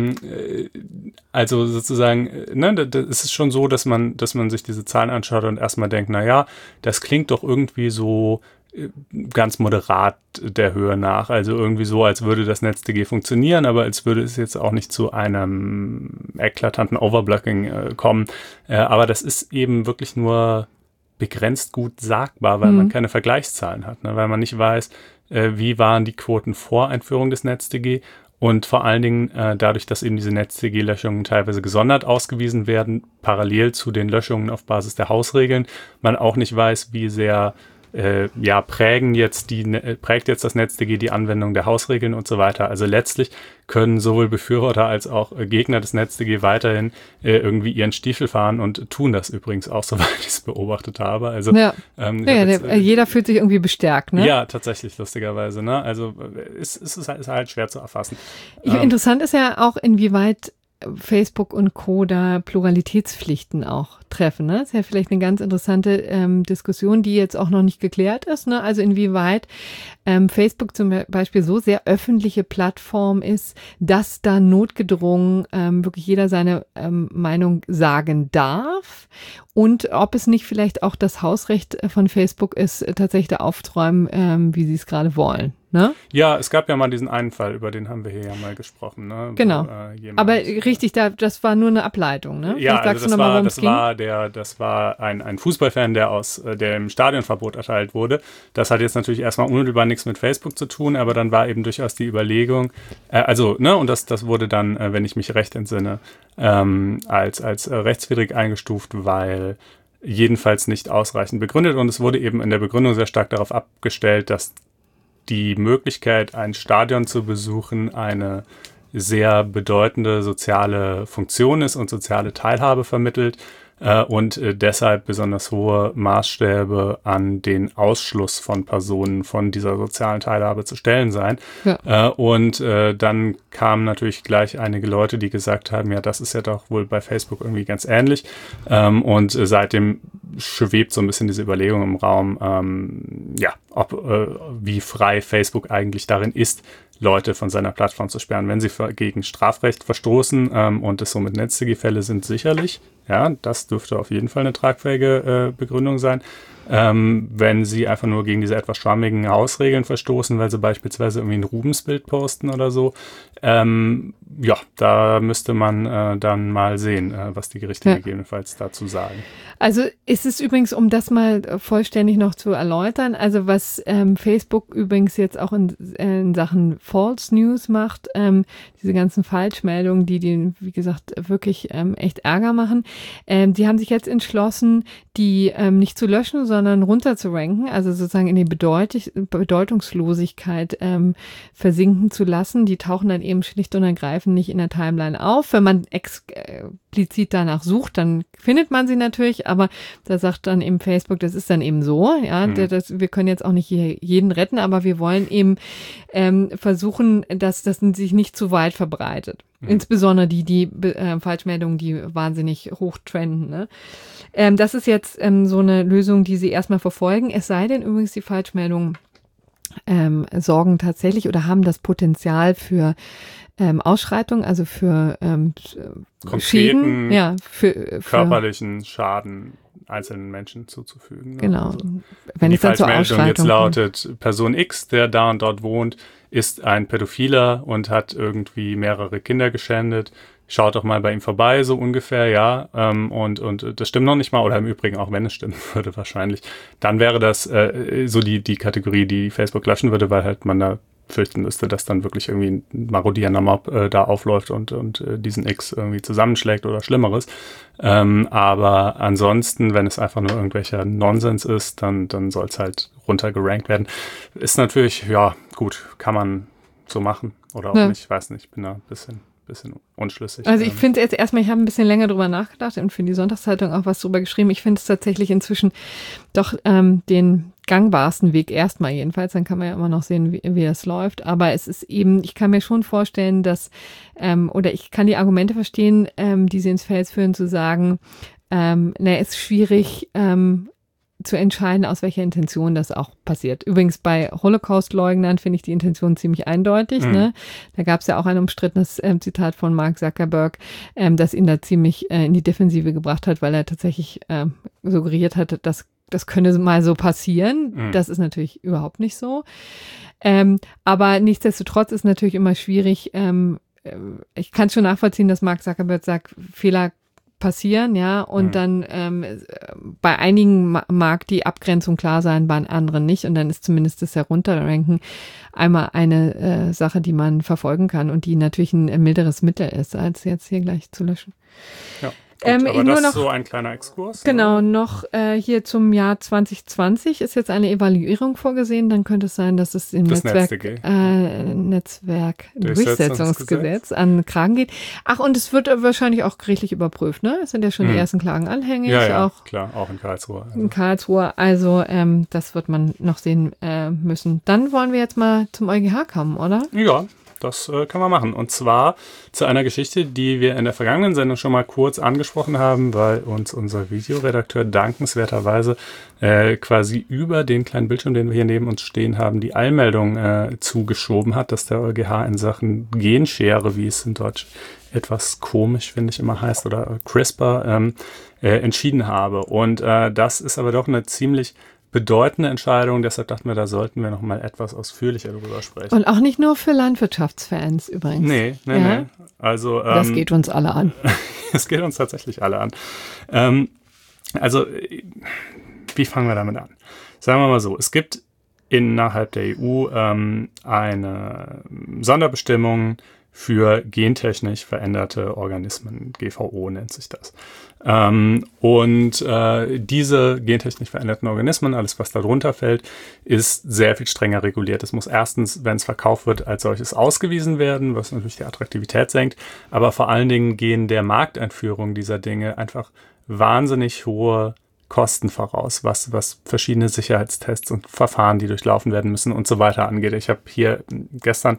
also sozusagen, ne, es ist schon so, dass man sich diese Zahlen anschaut und erstmal denkt, naja, das klingt doch irgendwie so ganz moderat der Höhe nach. Also irgendwie so, als würde das NetzDG funktionieren, aber als würde es jetzt auch nicht zu einem eklatanten Overblocking kommen. Aber das ist eben wirklich nur begrenzt gut sagbar, weil man keine Vergleichszahlen hat, ne? Weil man nicht weiß, wie waren die Quoten vor Einführung des NetzDG und vor allen Dingen dadurch, dass eben diese NetzDG-Löschungen teilweise gesondert ausgewiesen werden, parallel zu den Löschungen auf Basis der Hausregeln, man auch nicht weiß, wie sehr prägt jetzt das NetzDG die Anwendung der Hausregeln und so weiter. Also letztlich können sowohl Befürworter als auch Gegner des NetzDG weiterhin irgendwie ihren Stiefel fahren und tun das übrigens auch, soweit ich es beobachtet habe. Also
jeder fühlt sich irgendwie bestärkt, ne?
Ja, tatsächlich, lustigerweise. Ne? Also es ist halt schwer zu erfassen.
Interessant ist ja auch, inwieweit Facebook und Co. da Pluralitätspflichten auch treffen. Ne? Das ist ja vielleicht eine ganz interessante Diskussion, die jetzt auch noch nicht geklärt ist. Ne? Also inwieweit Facebook zum Beispiel so sehr öffentliche Plattform ist, dass da notgedrungen wirklich jeder seine Meinung sagen darf und ob es nicht vielleicht auch das Hausrecht von Facebook ist, tatsächlich da aufzuräumen, wie sie es gerade wollen. Ne?
Ja, es gab ja mal diesen einen Fall, über den haben wir hier ja mal gesprochen. Ne?
Genau. Aber richtig, das war nur eine Ableitung. Ne?
Ja, also das war ein Fußballfan, der im Stadionverbot erteilt wurde. Das hat jetzt natürlich erstmal unmittelbar nichts mit Facebook zu tun, aber dann war eben durchaus die Überlegung, und das wurde dann, wenn ich mich recht entsinne, als rechtswidrig eingestuft, weil jedenfalls nicht ausreichend begründet, und es wurde eben in der Begründung sehr stark darauf abgestellt, dass die Möglichkeit, ein Stadion zu besuchen, eine sehr bedeutende soziale Funktion ist und soziale Teilhabe vermittelt und deshalb besonders hohe Maßstäbe an den Ausschluss von Personen von dieser sozialen Teilhabe zu stellen seien. Ja. Und dann kamen natürlich gleich einige Leute, die gesagt haben, ja, das ist ja doch wohl bei Facebook irgendwie ganz ähnlich. Und seitdem schwebt so ein bisschen diese Überlegung im Raum, wie frei Facebook eigentlich darin ist, Leute von seiner Plattform zu sperren. Wenn sie gegen Strafrecht verstoßen und es somit Netznegierfälle sind, sicherlich. Ja, das dürfte auf jeden Fall eine tragfähige Begründung sein. Wenn sie einfach nur gegen diese etwas schwammigen Hausregeln verstoßen, weil sie beispielsweise irgendwie ein Rubensbild posten oder so, da müsste man dann mal sehen, was die Gerichte gegebenenfalls dazu sagen.
Also ist es übrigens, um das mal vollständig noch zu erläutern, also was Facebook übrigens jetzt auch in Sachen False News macht, diese ganzen Falschmeldungen, die wie gesagt, wirklich echt Ärger machen, die haben sich jetzt entschlossen, die nicht zu löschen, sondern runter zu ranken, also sozusagen in die Bedeutungslosigkeit versinken zu lassen. Die tauchen dann eben schlicht und ergreifend nicht in der Timeline auf. Wenn man explizit danach sucht, dann findet man sie natürlich, aber da sagt dann eben Facebook, das ist dann eben so, ja, wir können jetzt auch nicht jeden retten, aber wir wollen eben versuchen, dass das sich nicht zu weit verbreitet. Insbesondere die Falschmeldungen, die wahnsinnig hoch trenden. Ne? Das ist jetzt so eine Lösung, die sie erstmal verfolgen. Es sei denn übrigens, die Falschmeldungen sorgen tatsächlich oder haben das Potenzial für Ausschreitungen, also für Schäden, für
körperlichen Schaden einzelnen Menschen zuzufügen. Ne?
Genau.
Also,
wenn
die
es dann zur
Falschmeldung jetzt
Ausschreitung
lautet, Person X, der da und dort wohnt, ist ein Pädophiler und hat irgendwie mehrere Kinder geschändet. Schaut doch mal bei ihm vorbei, so ungefähr, ja. Und das stimmt noch nicht mal, oder im Übrigen auch, wenn es stimmen würde wahrscheinlich. Dann wäre das so die Kategorie, die Facebook löschen würde, weil halt man da fürchten müsste, dass dann wirklich irgendwie ein marodierender Mob da aufläuft und diesen X irgendwie zusammenschlägt oder Schlimmeres. Aber ansonsten, wenn es einfach nur irgendwelcher Nonsens ist, dann soll es halt runtergerankt werden. Ist natürlich, ja, gut, kann man so machen oder auch nicht, weiß nicht, bin da ein bisschen unschlüssig.
Also ich finde jetzt erstmal, ich habe ein bisschen länger drüber nachgedacht und für die Sonntagszeitung auch was drüber geschrieben. Ich finde es tatsächlich inzwischen doch den gangbarsten Weg erstmal jedenfalls. Dann kann man ja immer noch sehen, wie es läuft. Aber es ist eben, ich kann mir schon vorstellen, dass, oder ich kann die Argumente verstehen, die sie ins Feld führen, zu sagen, es ist schwierig, zu entscheiden, aus welcher Intention das auch passiert. Übrigens bei Holocaust-Leugnern finde ich die Intention ziemlich eindeutig. Ne? Da gab es ja auch ein umstrittenes Zitat von Mark Zuckerberg, das ihn da ziemlich in die Defensive gebracht hat, weil er tatsächlich suggeriert hatte, dass das könne mal so passieren. Das ist natürlich überhaupt nicht so. Aber nichtsdestotrotz ist natürlich immer schwierig. Ich kann schon nachvollziehen, dass Mark Zuckerberg sagt, Fehler passieren, ja, und dann bei einigen mag die Abgrenzung klar sein, bei anderen nicht, und dann ist zumindest das Herunterranken einmal eine Sache, die man verfolgen kann und die natürlich ein milderes Mittel ist, als jetzt hier gleich zu löschen.
Ja. Gut, aber das ist so ein kleiner Exkurs.
Genau, noch hier zum Jahr 2020 ist jetzt eine Evaluierung vorgesehen. Dann könnte es sein, dass es im Netzwerkdurchsetzungsgesetz an den Kragen geht. Ach, und es wird wahrscheinlich auch gerichtlich überprüft, ne? Es sind ja schon die ersten Klagen anhängig.
Ja, auch, klar, auch in Karlsruhe. Also.
In Karlsruhe, also das wird man noch sehen müssen. Dann wollen wir jetzt mal zum EuGH kommen, oder?
Ja. das können wir machen. Und zwar zu einer Geschichte, die wir in der vergangenen Sendung schon mal kurz angesprochen haben, weil uns unser Videoredakteur dankenswerterweise quasi über den kleinen Bildschirm, den wir hier neben uns stehen haben, die Eilmeldung zugeschoben hat, dass der EuGH in Sachen Genschere, wie es in Deutsch etwas komisch, finde ich, immer heißt, oder CRISPR, entschieden habe. Und das ist aber doch eine ziemlich bedeutende Entscheidung, deshalb dachten wir, da sollten wir noch mal etwas ausführlicher darüber sprechen.
Und auch nicht nur für Landwirtschaftsfans übrigens.
Nee. Also,
das geht uns alle an.
Es geht uns tatsächlich alle an. Also, wie fangen wir damit an? Sagen wir mal so, es gibt innerhalb der EU eine Sonderbestimmung für gentechnisch veränderte Organismen, GVO nennt sich das. Diese gentechnisch veränderten Organismen, alles was darunter fällt, ist sehr viel strenger reguliert. Es muss erstens, wenn es verkauft wird, als solches ausgewiesen werden, was natürlich die Attraktivität senkt, aber vor allen Dingen gehen der Markteinführung dieser Dinge einfach wahnsinnig hohe Kosten voraus, was verschiedene Sicherheitstests und Verfahren, die durchlaufen werden müssen und so weiter angeht. Ich habe hier gestern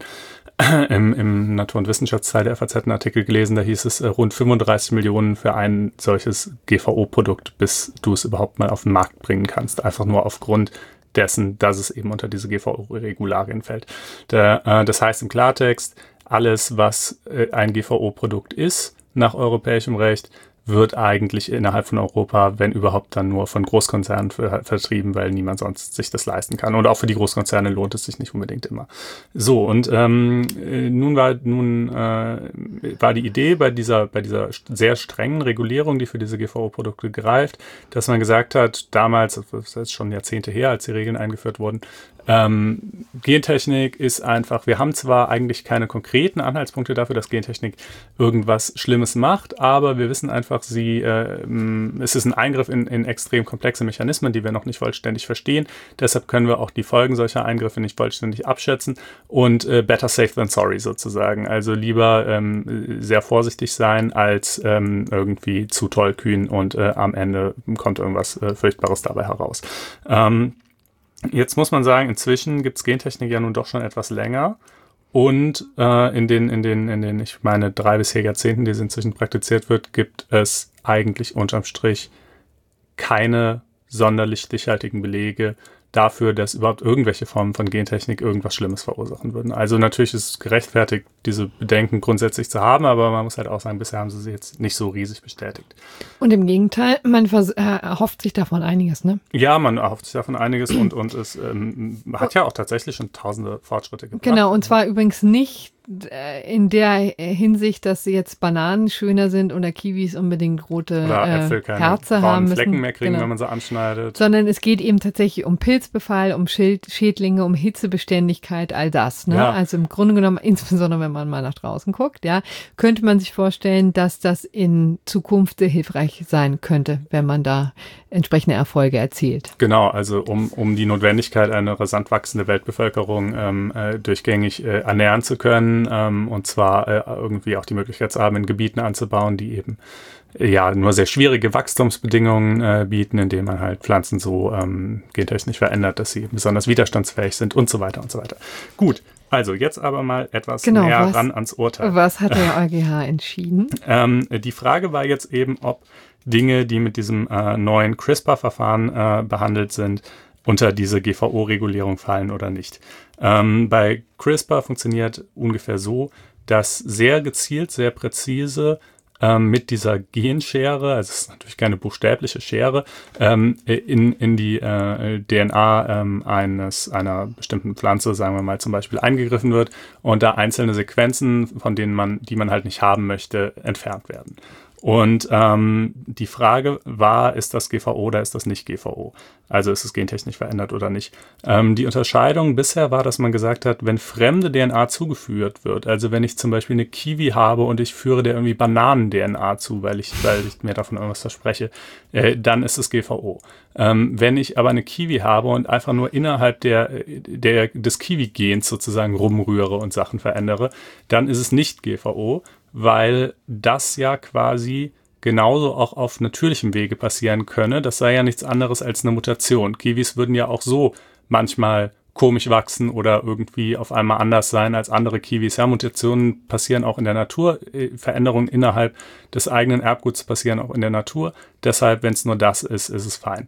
im Natur- und Wissenschaftsteil der FAZ einen Artikel gelesen, da hieß es rund 35 Millionen für ein solches GVO-Produkt, bis du es überhaupt mal auf den Markt bringen kannst. Einfach nur aufgrund dessen, dass es eben unter diese GVO-Regularien fällt. Das heißt im Klartext, alles, was ein GVO-Produkt ist, nach europäischem Recht, wird eigentlich innerhalb von Europa, wenn überhaupt, dann nur von Großkonzernen vertrieben, weil niemand sonst sich das leisten kann. Und auch für die Großkonzerne lohnt es sich nicht unbedingt immer. So, und nun war die Idee bei dieser sehr strengen Regulierung, die für diese GVO-Produkte greift, dass man gesagt hat, damals, das ist schon Jahrzehnte her, als die Regeln eingeführt wurden, Gentechnik ist einfach, wir haben zwar eigentlich keine konkreten Anhaltspunkte dafür, dass Gentechnik irgendwas Schlimmes macht, aber wir wissen einfach, es ist ein Eingriff in extrem komplexe Mechanismen, die wir noch nicht vollständig verstehen. Deshalb können wir auch die Folgen solcher Eingriffe nicht vollständig abschätzen und better safe than sorry sozusagen. Also lieber sehr vorsichtig sein, als irgendwie zu tollkühn und am Ende kommt irgendwas Furchtbares dabei heraus. Jetzt muss man sagen, inzwischen gibt es Gentechnik ja nun doch schon etwas länger und in den, ich meine, 3 bis 4 Jahrzehnten, die es inzwischen praktiziert wird, gibt es eigentlich unterm Strich keine sonderlich stichhaltigen Belege dafür, dass überhaupt irgendwelche Formen von Gentechnik irgendwas Schlimmes verursachen würden. Also natürlich ist es gerechtfertigt, diese Bedenken grundsätzlich zu haben, aber man muss halt auch sagen, bisher haben sie jetzt nicht so riesig bestätigt.
Und im Gegenteil, man erhofft sich davon einiges, ne?
Ja, man erhofft sich davon einiges und es hat ja auch tatsächlich schon tausende Fortschritte gebracht.
Genau, und zwar übrigens nicht in der Hinsicht, dass jetzt Bananen schöner sind oder Kiwis unbedingt rote
Äpfel keine
Herze haben müssen.
Flecken mehr kriegen,
genau.
Wenn man sie anschneidet.
Sondern es geht eben tatsächlich um Pilzbefall, um Schädlinge, um Hitzebeständigkeit, all das. Ne?
Ja.
Also im Grunde genommen, insbesondere wenn man mal nach draußen guckt, ja, könnte man sich vorstellen, dass das in Zukunft sehr hilfreich sein könnte, wenn man da entsprechende Erfolge erzielt.
Genau, also um die Notwendigkeit, eine rasant wachsende Weltbevölkerung durchgängig ernähren zu können, und zwar irgendwie auch die Möglichkeit zu haben, in Gebieten anzubauen, die eben nur sehr schwierige Wachstumsbedingungen bieten, indem man halt Pflanzen so gentechnisch verändert, dass sie besonders widerstandsfähig sind und so weiter und so weiter. Gut, also jetzt aber mal etwas näher ran ans Urteil.
Was hat der EuGH entschieden?
Die Frage war jetzt eben, ob Dinge, die mit diesem neuen CRISPR-Verfahren behandelt sind, unter diese GVO-Regulierung fallen oder nicht. Bei CRISPR funktioniert ungefähr so, dass sehr gezielt, sehr präzise mit dieser Genschere, also es ist natürlich keine buchstäbliche Schere, in die DNA einer bestimmten Pflanze, sagen wir mal zum Beispiel, eingegriffen wird und da einzelne Sequenzen, die man halt nicht haben möchte, entfernt werden. Und die Frage war, ist das GVO oder ist das nicht GVO? Also ist es gentechnisch verändert oder nicht? Die Unterscheidung bisher war, dass man gesagt hat, wenn fremde DNA zugeführt wird, also wenn ich zum Beispiel eine Kiwi habe und ich führe der irgendwie Bananen-DNA zu, weil ich mir davon irgendwas verspreche, dann ist es GVO. Wenn ich aber eine Kiwi habe und einfach nur innerhalb des Kiwi-Gens sozusagen rumrühre und Sachen verändere, dann ist es nicht GVO, weil das ja quasi genauso auch auf natürlichem Wege passieren könne. Das sei ja nichts anderes als eine Mutation. Kiwis würden ja auch so manchmal komisch wachsen oder irgendwie auf einmal anders sein als andere Kiwis. Ja, Mutationen passieren auch in der Natur, Veränderungen innerhalb des eigenen Erbguts passieren auch in der Natur. Deshalb, wenn es nur das ist, ist es fein.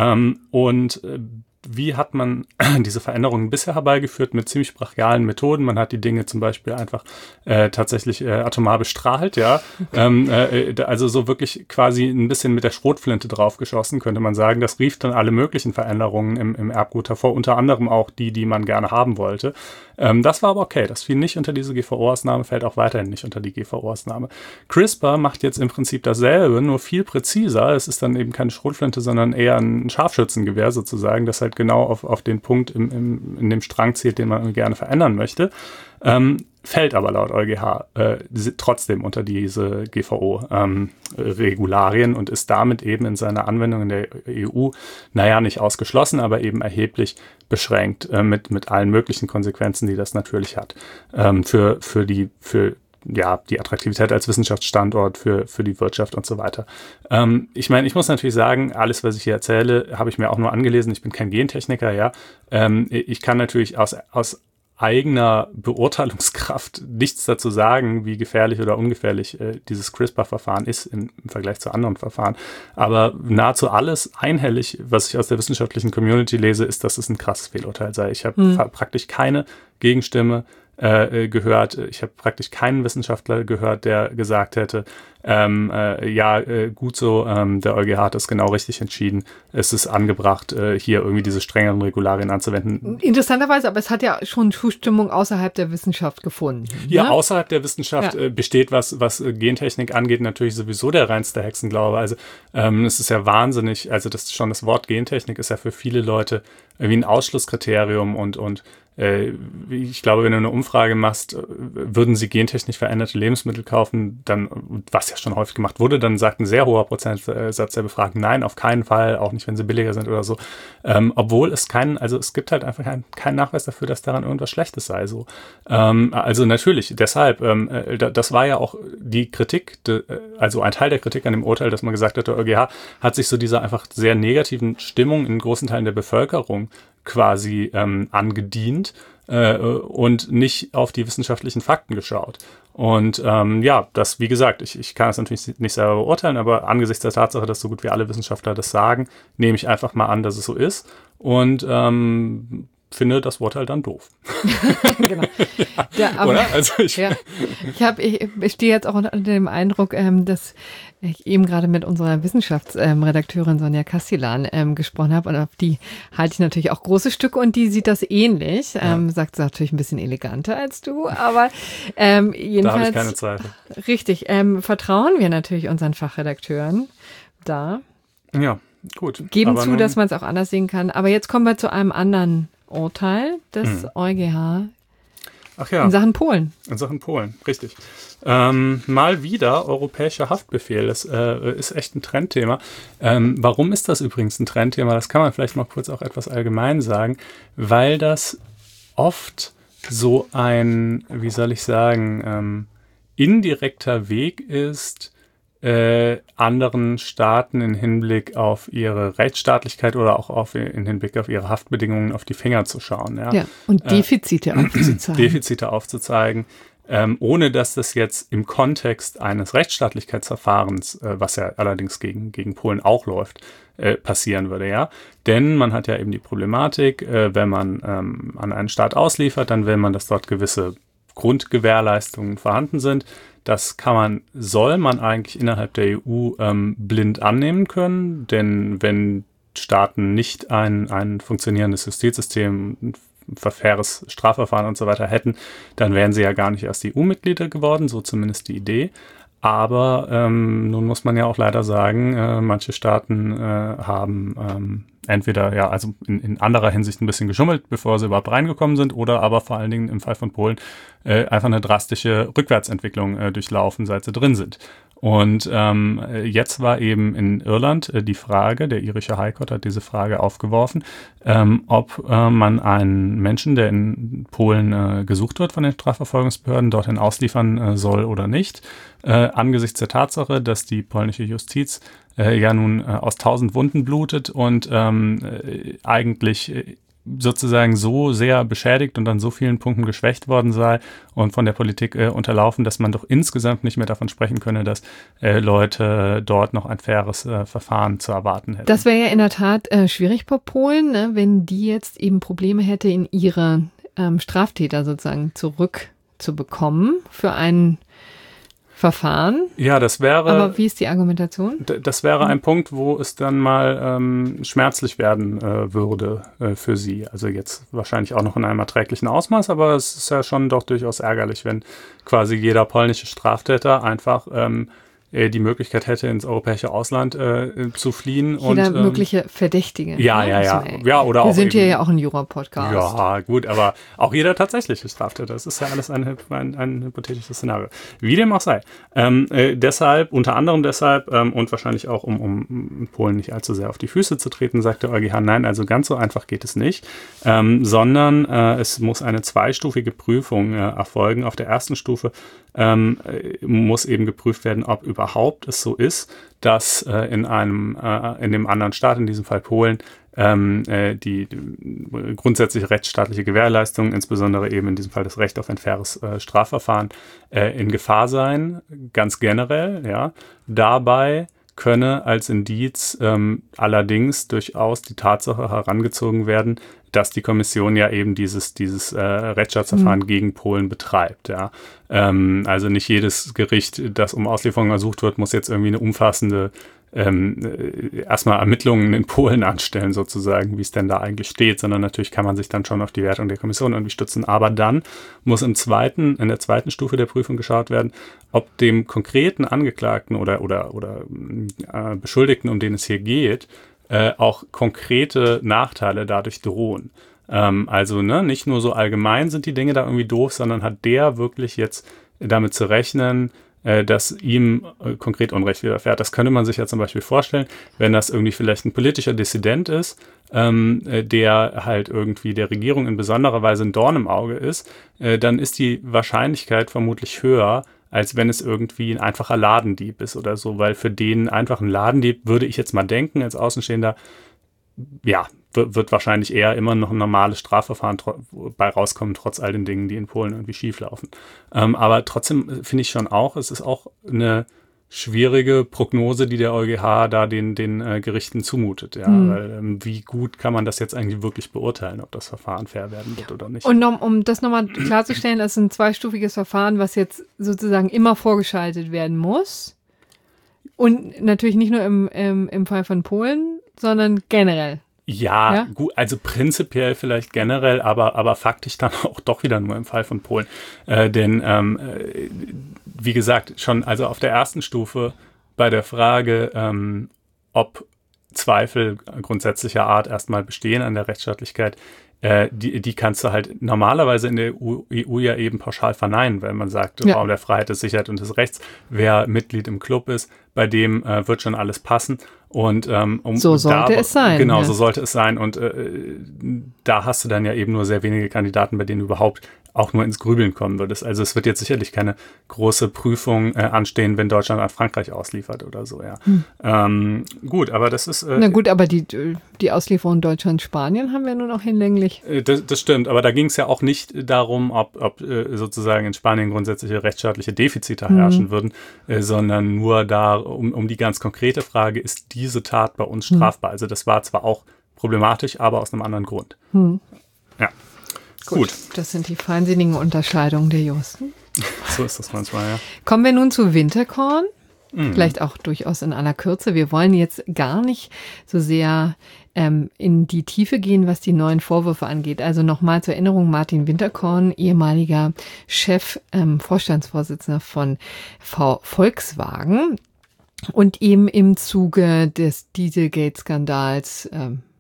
Wie hat man diese Veränderungen bisher herbeigeführt? Mit ziemlich brachialen Methoden. Man hat die Dinge zum Beispiel einfach tatsächlich atomar bestrahlt, ja. Also so wirklich quasi ein bisschen mit der Schrotflinte draufgeschossen, könnte man sagen. Das rief dann alle möglichen Veränderungen im Erbgut hervor, unter anderem auch die man gerne haben wollte. Das war aber okay. Das fiel nicht unter diese GVO-Ausnahme, fällt auch weiterhin nicht unter die GVO-Ausnahme. CRISPR macht jetzt im Prinzip dasselbe, nur viel präziser. Es ist dann eben keine Schrotflinte, sondern eher ein Scharfschützengewehr sozusagen, das halt genau auf den Punkt in dem Strang zielt, den man gerne verändern möchte. Fällt aber laut EuGH trotzdem unter diese GVO-Regularien und ist damit eben in seiner Anwendung in der EU, nicht ausgeschlossen, aber eben erheblich beschränkt mit allen möglichen Konsequenzen, die das natürlich hat. Für die Attraktivität als Wissenschaftsstandort, für die Wirtschaft und so weiter. Ich muss natürlich sagen, alles, was ich hier erzähle, habe ich mir auch nur angelesen. Ich bin kein Gentechniker, ja. Ich kann natürlich aus eigener Beurteilungskraft nichts dazu sagen, wie gefährlich oder ungefährlich dieses CRISPR-Verfahren ist im Vergleich zu anderen Verfahren. Aber nahezu alles einhellig, was ich aus der wissenschaftlichen Community lese, ist, dass es ein krasses Fehlurteil sei. Ich habe praktisch keine Gegenstimme gehört. Ich habe praktisch keinen Wissenschaftler gehört, der gesagt hätte, gut so, der EuGH hat das genau richtig entschieden. Es ist angebracht, hier irgendwie diese strengeren Regularien anzuwenden.
Interessanterweise, aber es hat ja schon Zustimmung außerhalb der Wissenschaft gefunden.
Ja,
ne?
Außerhalb der Wissenschaft besteht, was Gentechnik angeht, natürlich sowieso der reinste Hexenglaube. Also es ist ja wahnsinnig, also das Wort Gentechnik ist ja für viele Leute wie ein Ausschlusskriterium und ich glaube, wenn du eine Umfrage machst, würden sie gentechnisch veränderte Lebensmittel kaufen, dann, was ja schon häufig gemacht wurde, dann sagt ein sehr hoher Prozentsatz der Befragten nein, auf keinen Fall, auch nicht, wenn sie billiger sind oder so. Obwohl es es gibt halt einfach keinen Nachweis dafür, dass daran irgendwas Schlechtes sei. So. Also natürlich, deshalb, das war ja auch die Kritik, also ein Teil der Kritik an dem Urteil, dass man gesagt hat, der EuGH hat sich so dieser einfach sehr negativen Stimmung in großen Teilen der Bevölkerung quasi angedient und nicht auf die wissenschaftlichen Fakten geschaut. Und das, wie gesagt, ich kann das natürlich nicht selber beurteilen, aber angesichts der Tatsache, dass so gut wie alle Wissenschaftler das sagen, nehme ich einfach mal an, dass es so ist und finde das Urteil dann doof.
Genau. Ja, aber,
oder? Also ich
stehe jetzt auch unter dem Eindruck, dass ich eben gerade mit unserer Wissenschaftsredakteurin Sonja Castellan gesprochen habe und auf die halte ich natürlich auch große Stücke und die sieht das ähnlich. Sagt sie natürlich ein bisschen eleganter als du, aber jedenfalls.
Da habe ich keine Zweifel.
Richtig. Vertrauen wir natürlich unseren Fachredakteuren da.
Ja, gut.
Geben zu, dass man es auch anders sehen kann. Aber jetzt kommen wir zu einem anderen Urteil des EuGH in Sachen Polen.
In Sachen Polen, richtig. Mal wieder europäischer Haftbefehl. Das ist echt ein Trendthema. Warum ist das übrigens ein Trendthema? Das kann man vielleicht mal kurz auch etwas allgemein sagen, weil das oft so ein, wie soll ich sagen, indirekter Weg ist, anderen Staaten in Hinblick auf ihre Rechtsstaatlichkeit oder auch in Hinblick auf ihre Haftbedingungen auf die Finger zu schauen. Ja,
und Defizite aufzuzeigen.
Defizite aufzuzeigen, ohne dass das jetzt im Kontext eines Rechtsstaatlichkeitsverfahrens, was ja allerdings gegen Polen auch läuft, passieren würde, ja. Denn man hat ja eben die Problematik, wenn man an einen Staat ausliefert, dann will man, dass dort gewisse Grundgewährleistungen vorhanden sind. Das soll man eigentlich innerhalb der EU blind annehmen können, denn wenn Staaten nicht ein funktionierendes Justizsystem, ein faires Strafverfahren und so weiter hätten, dann wären sie ja gar nicht erst EU-Mitglieder geworden, so zumindest die Idee. Aber nun muss man ja auch leider sagen, manche Staaten haben entweder also in anderer Hinsicht ein bisschen geschummelt, bevor sie überhaupt reingekommen sind, oder aber vor allen Dingen im Fall von Polen einfach eine drastische Rückwärtsentwicklung durchlaufen, seit sie drin sind. Und jetzt war eben in Irland die Frage, der irische High Court hat diese Frage aufgeworfen, ob man einen Menschen, der in Polen gesucht wird von den Strafverfolgungsbehörden, dorthin ausliefern soll oder nicht. Angesichts der Tatsache, dass die polnische Justiz ja nun aus 1000 Wunden blutet und eigentlich sozusagen so sehr beschädigt und an so vielen Punkten geschwächt worden sei und von der Politik unterlaufen, dass man doch insgesamt nicht mehr davon sprechen könne, dass Leute dort noch ein faires Verfahren zu erwarten hätten.
Das wäre ja in der Tat schwierig bei Polen, ne, wenn die jetzt eben Probleme hätte, in ihre Straftäter sozusagen zurückzubekommen für ein Verfahren.
Ja, das wäre.
Aber wie ist die Argumentation?
Das wäre ein Punkt, wo es dann mal schmerzlich werden würde für sie. Also jetzt wahrscheinlich auch noch in einem erträglichen Ausmaß, aber es ist ja schon doch durchaus ärgerlich, wenn quasi jeder polnische Straftäter einfach die Möglichkeit hätte, ins europäische Ausland zu fliehen.
Jeder mögliche Verdächtige.
Ja. Oder
Wir
auch
sind hier ja auch ein Jura-Podcast.
Ja, gut, aber auch jeder tatsächliche Straftäter. Das ist ja alles ein hypothetisches Szenario. Wie dem auch sei. Unter anderem deshalb und wahrscheinlich auch, um Polen nicht allzu sehr auf die Füße zu treten, sagt der EuGH, nein, also ganz so einfach geht es nicht, sondern es muss eine zweistufige Prüfung erfolgen. Auf der ersten Stufe muss eben geprüft werden, ob überhaupt es so ist, dass in dem anderen Staat, in diesem Fall Polen, die grundsätzliche rechtsstaatliche Gewährleistung, insbesondere eben in diesem Fall das Recht auf ein faires Strafverfahren, in Gefahr sein, ganz generell. Ja. Dabei könne als Indiz allerdings durchaus die Tatsache herangezogen werden, dass die Kommission ja eben dieses Rechtsstaatsverfahren gegen Polen betreibt. Ja. Also nicht jedes Gericht, das um Auslieferung ersucht wird, muss jetzt irgendwie eine umfassende erstmal Ermittlungen in Polen anstellen sozusagen, wie es denn da eigentlich steht, sondern natürlich kann man sich dann schon auf die Wertung der Kommission irgendwie stützen. Aber dann muss in der zweiten Stufe der Prüfung geschaut werden, ob dem konkreten Angeklagten oder Beschuldigten, um den es hier geht, auch konkrete Nachteile dadurch drohen. Also nicht nur so allgemein sind die Dinge da irgendwie doof, sondern hat der wirklich jetzt damit zu rechnen, dass ihm konkret Unrecht widerfährt. Das könnte man sich ja zum Beispiel vorstellen, wenn das irgendwie vielleicht ein politischer Dissident ist, der halt irgendwie der Regierung in besonderer Weise ein Dorn im Auge ist, dann ist die Wahrscheinlichkeit vermutlich höher, als wenn es irgendwie ein einfacher Ladendieb ist oder so, weil für den einfachen Ladendieb, würde ich jetzt mal denken, als Außenstehender, ja, wird wahrscheinlich eher immer noch ein normales Strafverfahren bei rauskommen, trotz all den Dingen, die in Polen irgendwie schieflaufen. Aber trotzdem finde ich schon auch, es ist auch eine schwierige Prognose, die der EuGH da den Gerichten zumutet. Ja? Weil wie gut kann man das jetzt eigentlich wirklich beurteilen, ob das Verfahren fair werden wird oder nicht.
Und um das nochmal klarzustellen, das ist ein zweistufiges Verfahren, was jetzt sozusagen immer vorgeschaltet werden muss. Und natürlich nicht nur im Fall von Polen, sondern generell.
Ja, gut, also prinzipiell vielleicht generell, aber faktisch dann auch doch wieder nur im Fall von Polen. Denn wie gesagt, schon also auf der ersten Stufe bei der Frage, ob Zweifel grundsätzlicher Art erstmal bestehen an der Rechtsstaatlichkeit, die kannst du halt normalerweise in der EU ja eben pauschal verneinen, weil man sagt, Raum der Freiheit, des Sicherheit und des Rechts, wer Mitglied im Club ist, bei dem wird schon alles passen. Und
so sollte es sein.
Genau, so sollte es sein. Und da hast du dann ja eben nur sehr wenige Kandidaten, bei denen du überhaupt auch nur ins Grübeln kommen würdest. Also es wird jetzt sicherlich keine große Prüfung anstehen, wenn Deutschland an Frankreich ausliefert oder so, ja. Gut, aber das ist...
Na gut, aber die Auslieferung Deutschland-Spanien haben wir nur noch hinlänglich.
Das stimmt, aber da ging es ja auch nicht darum, ob sozusagen in Spanien grundsätzliche rechtsstaatliche Defizite herrschen würden, sondern nur da um die ganz konkrete Frage, ist diese Tat bei uns strafbar? Also das war zwar auch problematisch, aber aus einem anderen Grund. Ja. Gut.
Das sind die feinsinnigen Unterscheidungen der Juristen.
So ist das manchmal, ja.
Kommen wir nun zu Winterkorn. Vielleicht auch durchaus in aller Kürze. Wir wollen jetzt gar nicht so sehr in die Tiefe gehen, was die neuen Vorwürfe angeht. Also nochmal zur Erinnerung, Martin Winterkorn, ehemaliger Vorstandsvorsitzender von Volkswagen und ihm im Zuge des Dieselgate-Skandals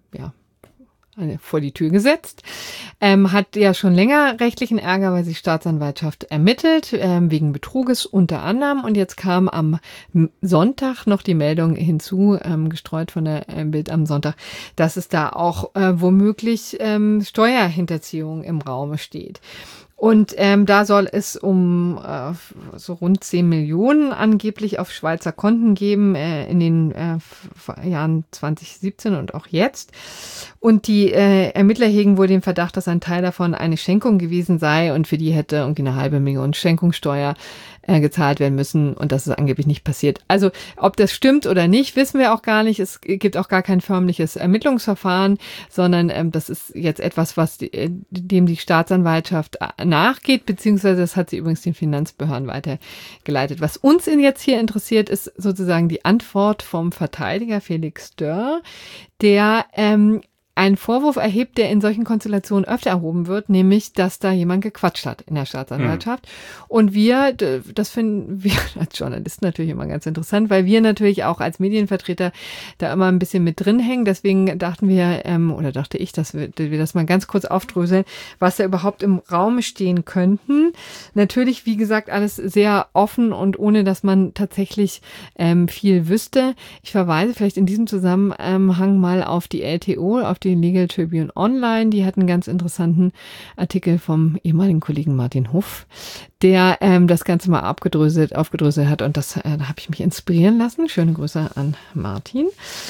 vor die Tür gesetzt, hat ja schon länger rechtlichen Ärger, weil die Staatsanwaltschaft ermittelt, wegen Betruges unter anderem. Und jetzt kam am Sonntag noch die Meldung hinzu, gestreut von der Bild am Sonntag, dass es da auch womöglich Steuerhinterziehung im Raume steht. Und da soll es um so rund 10 Millionen angeblich auf Schweizer Konten geben in den Jahren 2017 und auch jetzt. Und die Ermittler hegen wohl den Verdacht, dass ein Teil davon eine Schenkung gewesen sei und für die hätte irgendwie eine 500.000 Schenkungssteuer gezahlt werden müssen und das ist angeblich nicht passiert. Also ob das stimmt oder nicht, wissen wir auch gar nicht. Es gibt auch gar kein förmliches Ermittlungsverfahren, sondern das ist jetzt etwas, was dem die Staatsanwaltschaft nachgeht, beziehungsweise das hat sie übrigens den Finanzbehörden weitergeleitet. Was uns jetzt hier interessiert, ist sozusagen die Antwort vom Verteidiger Felix Dörr, der einen Vorwurf erhebt, der in solchen Konstellationen öfter erhoben wird, nämlich, dass da jemand gequatscht hat in der Staatsanwaltschaft. Und das finden wir als Journalisten natürlich immer ganz interessant, weil wir natürlich auch als Medienvertreter da immer ein bisschen mit drin hängen. Deswegen dachte ich, dass wir das mal ganz kurz aufdröseln, was da überhaupt im Raum stehen könnten. Natürlich, wie gesagt, alles sehr offen und ohne, dass man tatsächlich viel wüsste. Ich verweise vielleicht in diesem Zusammenhang mal auf die LTO, auf die Legal Tribune Online. Die hat einen ganz interessanten Artikel vom ehemaligen Kollegen Martin Huff, der das Ganze mal aufgedröselt hat und da habe ich mich inspirieren lassen. Schöne Grüße an Martin.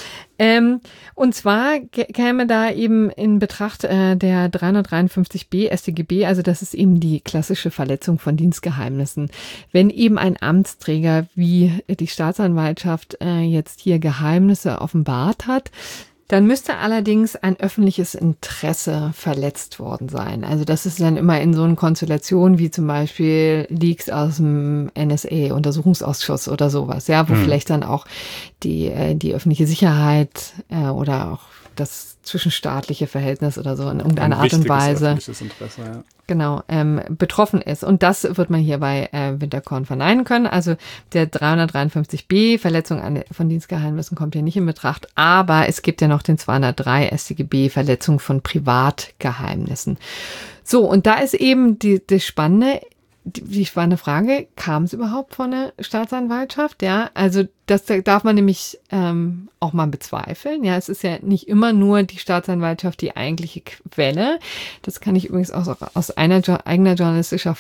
Und zwar käme da eben in Betracht der 353b StGB, also das ist eben die klassische Verletzung von Dienstgeheimnissen. Wenn eben ein Amtsträger wie die Staatsanwaltschaft jetzt hier Geheimnisse offenbart hat, dann müsste allerdings ein öffentliches Interesse verletzt worden sein. Also das ist dann immer in so einer Konstellation wie zum Beispiel Leaks aus dem NSA-Untersuchungsausschuss oder sowas, ja, wo vielleicht dann auch die öffentliche Sicherheit oder auch das zwischenstaatliche Verhältnis oder so in irgendeiner Art und Weise
Interesse, ja.
Genau, betroffen ist. Und das wird man hier bei Winterkorn verneinen können. Also der 353b, Verletzung von Dienstgeheimnissen, kommt hier nicht in Betracht. Aber es gibt ja noch den 203 StGB, Verletzung von Privatgeheimnissen. So, und da ist eben die spannende Frage, kam es überhaupt von der Staatsanwaltschaft? Ja, also das darf man nämlich auch mal bezweifeln. Ja, es ist ja nicht immer nur die Staatsanwaltschaft die eigentliche Quelle. Das kann ich übrigens auch aus eigener journalistischer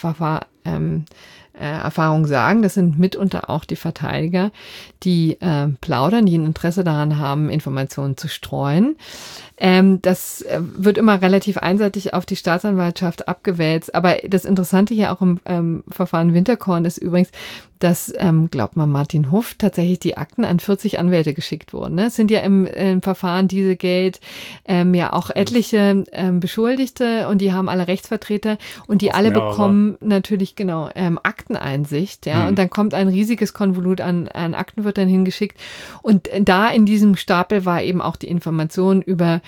Erfahrung sagen. Das sind mitunter auch die Verteidiger, die plaudern, die ein Interesse daran haben, Informationen zu streuen. Das wird immer relativ einseitig auf die Staatsanwaltschaft abgewälzt. Aber das Interessante hier auch im Verfahren Winterkorn ist übrigens, dass, glaubt man Martin Huff, tatsächlich die Akten an 40 Anwälte geschickt wurden. Ne? Es sind ja im Verfahren Dieselgate ja auch etliche Beschuldigte und die haben alle Rechtsvertreter und die alle bekommen natürlich Akteneinsicht. Ja? Und dann kommt ein riesiges Konvolut an Akten, wird dann hingeschickt. Und da in diesem Stapel war eben auch die Information über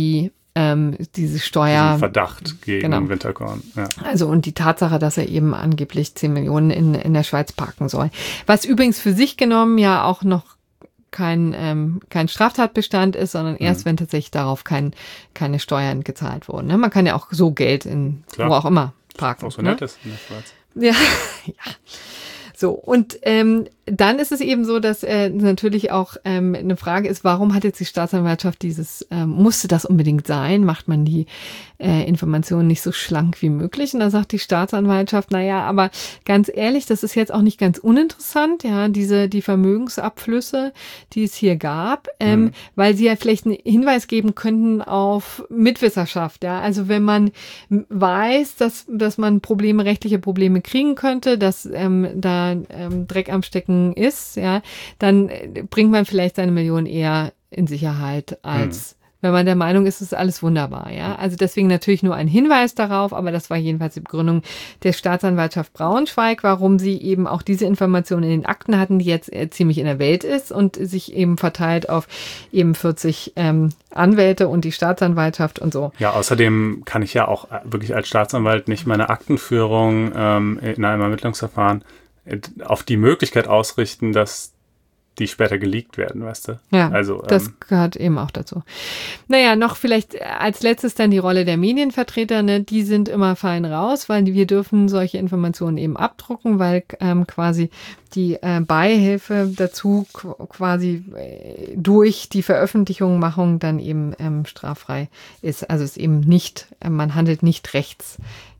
diese Steuer.
Diesen Verdacht gegen Winterkorn. Ja.
Also und die Tatsache, dass er eben angeblich 10 Millionen in der Schweiz parken soll. Was übrigens für sich genommen ja auch noch kein Straftatbestand ist, sondern erst, wenn tatsächlich darauf keine Steuern gezahlt wurden. Ne? Man kann ja auch so Geld wo auch immer parken.
Auch so nett ist in der Schweiz.
Ja. So, und dann ist es eben so, dass natürlich auch eine Frage ist, warum hat jetzt die Staatsanwaltschaft musste das unbedingt sein? Macht man die Informationen nicht so schlank wie möglich? Und da sagt die Staatsanwaltschaft, naja, aber ganz ehrlich, das ist jetzt auch nicht ganz uninteressant, ja, die Vermögensabflüsse, die es hier gab, weil sie ja vielleicht einen Hinweis geben könnten auf Mitwisserschaft, ja. Also wenn man weiß, dass man rechtliche Probleme kriegen könnte, dass da Dreck am Stecken ist, ja, dann bringt man vielleicht seine Million eher in Sicherheit, als wenn man der Meinung ist, es ist alles wunderbar, ja. Also deswegen natürlich nur ein Hinweis darauf, aber das war jedenfalls die Begründung der Staatsanwaltschaft Braunschweig, warum sie eben auch diese Informationen in den Akten hatten, die jetzt ziemlich in der Welt ist und sich eben verteilt auf eben 40 Anwälte und die Staatsanwaltschaft und so.
Ja, außerdem kann ich ja auch wirklich als Staatsanwalt nicht meine Aktenführung in einem Ermittlungsverfahren auf die Möglichkeit ausrichten, dass die später geleakt werden, weißt du?
Ja, also, das gehört eben auch dazu. Naja, noch vielleicht als letztes dann die Rolle der Medienvertreter, ne? Die sind immer fein raus, weil wir dürfen solche Informationen eben abdrucken, weil quasi die Beihilfe dazu quasi durch die Veröffentlichung dann eben straffrei ist. Also es ist eben nicht, man handelt nicht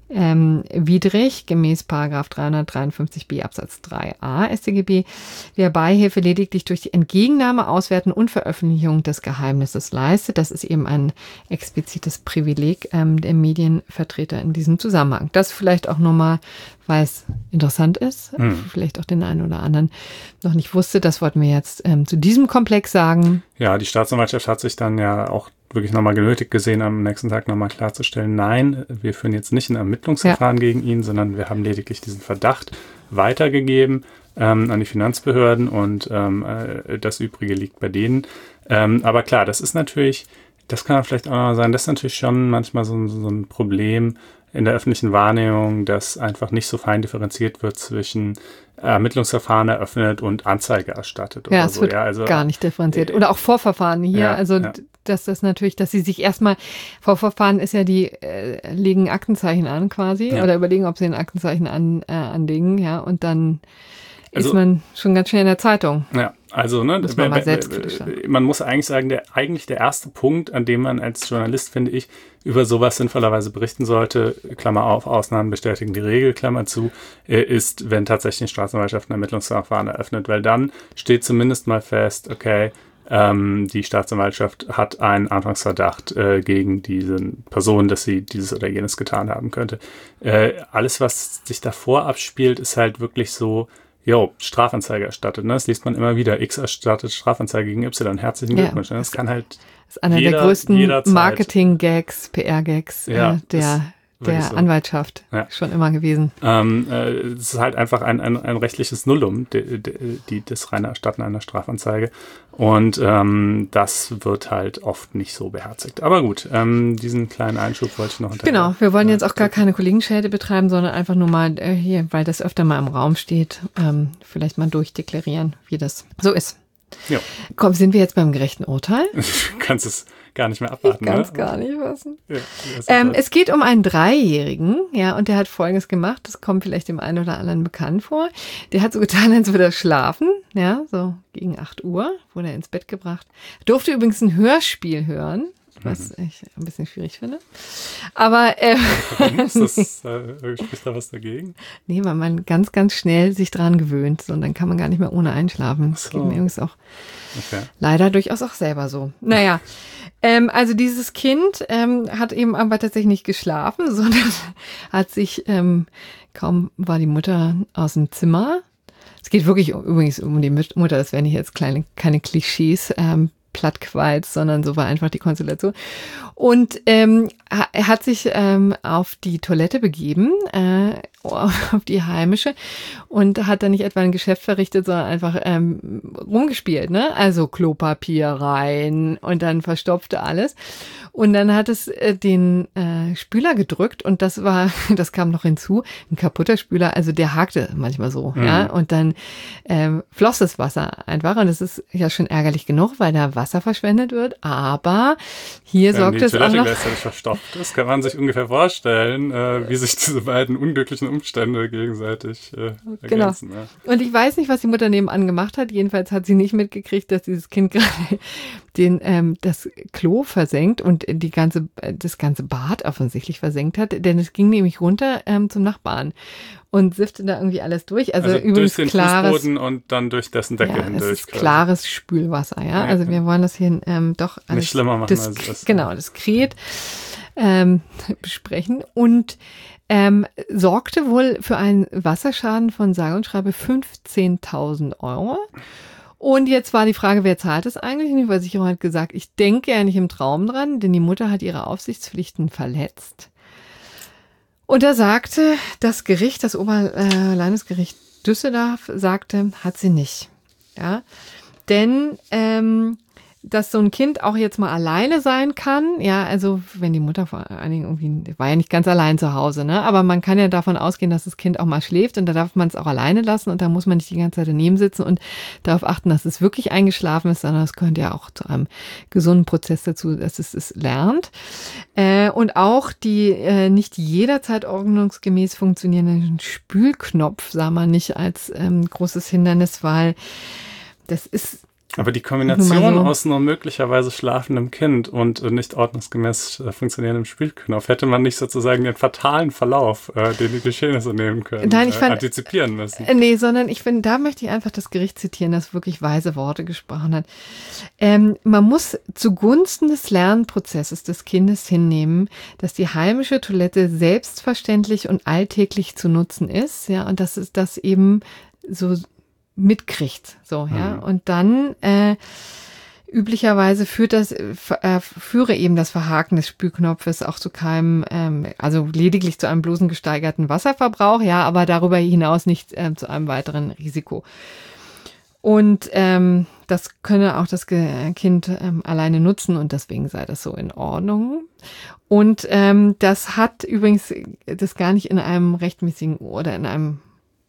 widrig, gemäß § 353b Absatz 3a StGB, wer Beihilfe lediglich durch die Entgegennahme, Auswerten und Veröffentlichung des Geheimnisses leistet. Das ist eben ein explizites Privileg der Medienvertreter in diesem Zusammenhang. Das vielleicht auch nochmal, weil es interessant ist, vielleicht auch den einen oder anderen noch nicht wusste. Das wollten wir jetzt zu diesem Komplex sagen.
Ja, die Staatsanwaltschaft hat sich dann ja auch wirklich nochmal genötigt gesehen, am nächsten Tag nochmal klarzustellen, nein, wir führen jetzt nicht ein Ermittlungsverfahren gegen ihn, sondern wir haben lediglich diesen Verdacht weitergegeben an die Finanzbehörden und das Übrige liegt bei denen. Aber klar, das ist natürlich, das kann vielleicht auch noch sein, das ist natürlich schon manchmal so ein Problem in der öffentlichen Wahrnehmung, dass einfach nicht so fein differenziert wird zwischen Ermittlungsverfahren eröffnet und Anzeige erstattet.
Ja,
oder
es
so.
wird
Ja, also,
gar nicht differenziert. Oder auch Vorverfahren hier.
Ja,
also,
ja.
dass das natürlich, dass sie sich erstmal, Vorverfahren ist ja, die legen Aktenzeichen an quasi oder überlegen, ob sie ein Aktenzeichen anlegen, ja, und dann ist man schon ganz schnell in der Zeitung.
Ja, also ne,
Muss man mal selbstkritisch sein.
Man muss eigentlich sagen, der erste Punkt, an dem man als Journalist, finde ich, über sowas sinnvollerweise berichten sollte, Klammer auf, Ausnahmen bestätigen die Regel, Klammer zu, ist, wenn tatsächlich eine Staatsanwaltschaft ein Ermittlungsverfahren eröffnet, weil dann steht zumindest mal fest, okay, die Staatsanwaltschaft hat einen Anfangsverdacht gegen diese Person, dass sie dieses oder jenes getan haben könnte. Alles, was sich davor abspielt, ist halt wirklich so, Strafanzeige erstattet. Ne? Das liest man immer wieder. X erstattet Strafanzeige gegen Y. Herzlichen Glückwunsch. Ne? Das kann halt
das ist einer der größten Marketing-Gags, PR-Gags der Anwaltschaft schon immer gewesen.
Es ist halt einfach ein rechtliches Nullum, das reine Erstatten einer Strafanzeige. Und das wird halt oft nicht so beherzigt. Aber gut, diesen kleinen Einschub wollte ich noch hinterher.
Genau, wir wollen jetzt auch gar keine Kollegenschäde betreiben, sondern einfach nur mal hier, weil das öfter mal im Raum steht, vielleicht mal durchdeklarieren, wie das so ist.
Ja.
Komm, sind wir jetzt beim gerechten Urteil?
Du kannst es gar nicht mehr abwarten.
Ich kann es gar nicht wissen.
Ja,
es geht um einen 3-Jährigen, ja, und der hat Folgendes gemacht, das kommt vielleicht dem einen oder anderen bekannt vor. Der hat so getan, als würde er schlafen, ja, so gegen 8 Uhr wurde er ins Bett gebracht. Durfte übrigens ein Hörspiel hören, was ich ein bisschen schwierig finde. Aber
spricht da was dagegen?
Nee, weil man ganz, ganz schnell sich dran gewöhnt und dann kann man gar nicht mehr ohne einschlafen. Das geht mir übrigens auch leider durchaus auch selber so. Naja, also dieses Kind hat eben aber tatsächlich nicht geschlafen, sondern hat sich, kaum war die Mutter aus dem Zimmer. Es geht wirklich übrigens um die Mutter, das wären jetzt keine Klischees, plattgewalzt, sondern so war einfach die Konstellation. Und er hat sich auf die Toilette begeben, auf die heimische, und hat dann nicht etwa ein Geschäft verrichtet, sondern einfach rumgespielt, ne? Also Klopapier rein und dann verstopfte alles. Und dann hat es den Spüler gedrückt und das kam noch hinzu, ein kaputter Spüler, also der hakte manchmal so, ja, und dann floss das Wasser einfach und das ist ja schon ärgerlich genug, weil da Wasser verschwendet wird, aber hier sorgt es auch noch...
gleichzeitig verstopft ist, kann man sich ungefähr vorstellen, wie sich diese beiden unglücklichen Umstände gegenseitig ergänzen.
Genau. Ja. Und ich weiß nicht, was die Mutter nebenan gemacht hat, jedenfalls hat sie nicht mitgekriegt, dass dieses Kind gerade das Klo versenkt und das ganze Bad offensichtlich versenkt hat, denn es ging nämlich runter zum Nachbarn und siffte da irgendwie alles durch. Also übrigens
durch den Fußboden und dann durch dessen Decke hindurch.
Es ist klares Spülwasser, ja. Also wir wollen das hier doch alles
nicht schlimmer machen als das.
Genau, diskret besprechen und sorgte wohl für einen Wasserschaden von sage und schreibe 15.000 Euro. Und jetzt war die Frage, wer zahlt es eigentlich? Und die Versicherung hat gesagt, ich denke ja nicht im Traum dran, denn die Mutter hat ihre Aufsichtspflichten verletzt. Und da sagte das Gericht, das Oberlandesgericht Düsseldorf, sagte, hat sie nicht. Ja, denn dass so ein Kind auch jetzt mal alleine sein kann, ja, also wenn die Mutter vor allen Dingen irgendwie, war ja nicht ganz allein zu Hause, ne, aber man kann ja davon ausgehen, dass das Kind auch mal schläft und da darf man es auch alleine lassen und da muss man nicht die ganze Zeit daneben sitzen und darauf achten, dass es wirklich eingeschlafen ist, sondern es gehört ja auch zu einem gesunden Prozess dazu, dass es lernt. Und auch die nicht jederzeit ordnungsgemäß funktionierenden Spülknopf sah man nicht als großes Hindernis, weil das ist
Aber die Kombination aus nur möglicherweise schlafendem Kind und nicht ordnungsgemäß funktionierendem Spülknopf, hätte man nicht sozusagen den fatalen Verlauf, den die Geschehnisse nehmen können, antizipieren müssen.
Nee, sondern ich finde, da möchte ich einfach das Gericht zitieren, das wirklich weise Worte gesprochen hat. Man muss zugunsten des Lernprozesses des Kindes hinnehmen, dass die heimische Toilette selbstverständlich und alltäglich zu nutzen ist, ja, und dass es das eben so mitkriegt, so, ja, und dann üblicherweise führe eben das Verhaken des Spülknopfes auch zu keinem, also lediglich zu einem bloßen gesteigerten Wasserverbrauch, ja, aber darüber hinaus nicht zu einem weiteren Risiko. Und das könne auch das Kind alleine nutzen und deswegen sei das so in Ordnung. Und das hat übrigens das gar nicht in einem rechtmäßigen oder in einem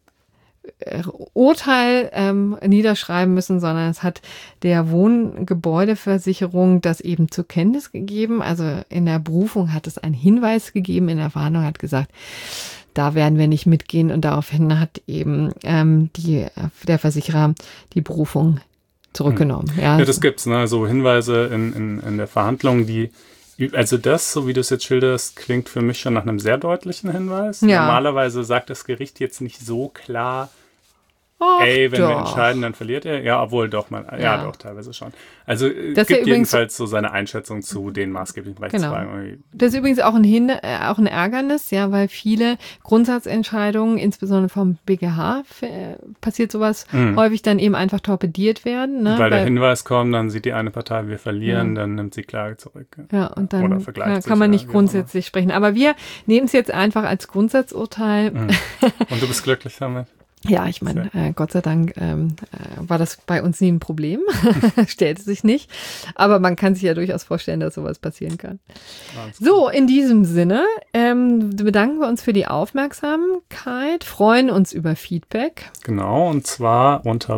Urteil niederschreiben müssen, sondern es hat der Wohngebäudeversicherung das eben zur Kenntnis gegeben. Also in der Berufung hat es einen Hinweis gegeben, in der Verhandlung hat gesagt, da werden wir nicht mitgehen und daraufhin hat eben der Versicherer die Berufung zurückgenommen. Ja,
das gibt's, ne? So Hinweise in der Verhandlung, also das, so wie du es jetzt schilderst, klingt für mich schon nach einem sehr deutlichen Hinweis. Ja. Normalerweise sagt das Gericht jetzt nicht so klar, wenn wir entscheiden, dann verliert er. Ja, obwohl doch, doch, teilweise schon. Also es gibt jedenfalls so seine Einschätzung zu den maßgeblichen Rechtsfragen.
Genau. Das ist übrigens auch ein Ärgernis, ja, weil viele Grundsatzentscheidungen, insbesondere vom BGH, passiert sowas häufig dann eben einfach torpediert werden. Ne?
Weil der Hinweis kommt, dann sieht die eine Partei, wir verlieren, dann nimmt sie Klage zurück.
Ja, und dann kann man nicht grundsätzlich sprechen. Aber wir nehmen es jetzt einfach als Grundsatzurteil.
Und du bist glücklich damit?
Ja, ich meine, Gott sei Dank war das bei uns nie ein Problem, stellte sich nicht. Aber man kann sich ja durchaus vorstellen, dass sowas passieren kann. So, in diesem Sinne bedanken wir uns für die Aufmerksamkeit, freuen uns über Feedback.
Genau, und zwar unter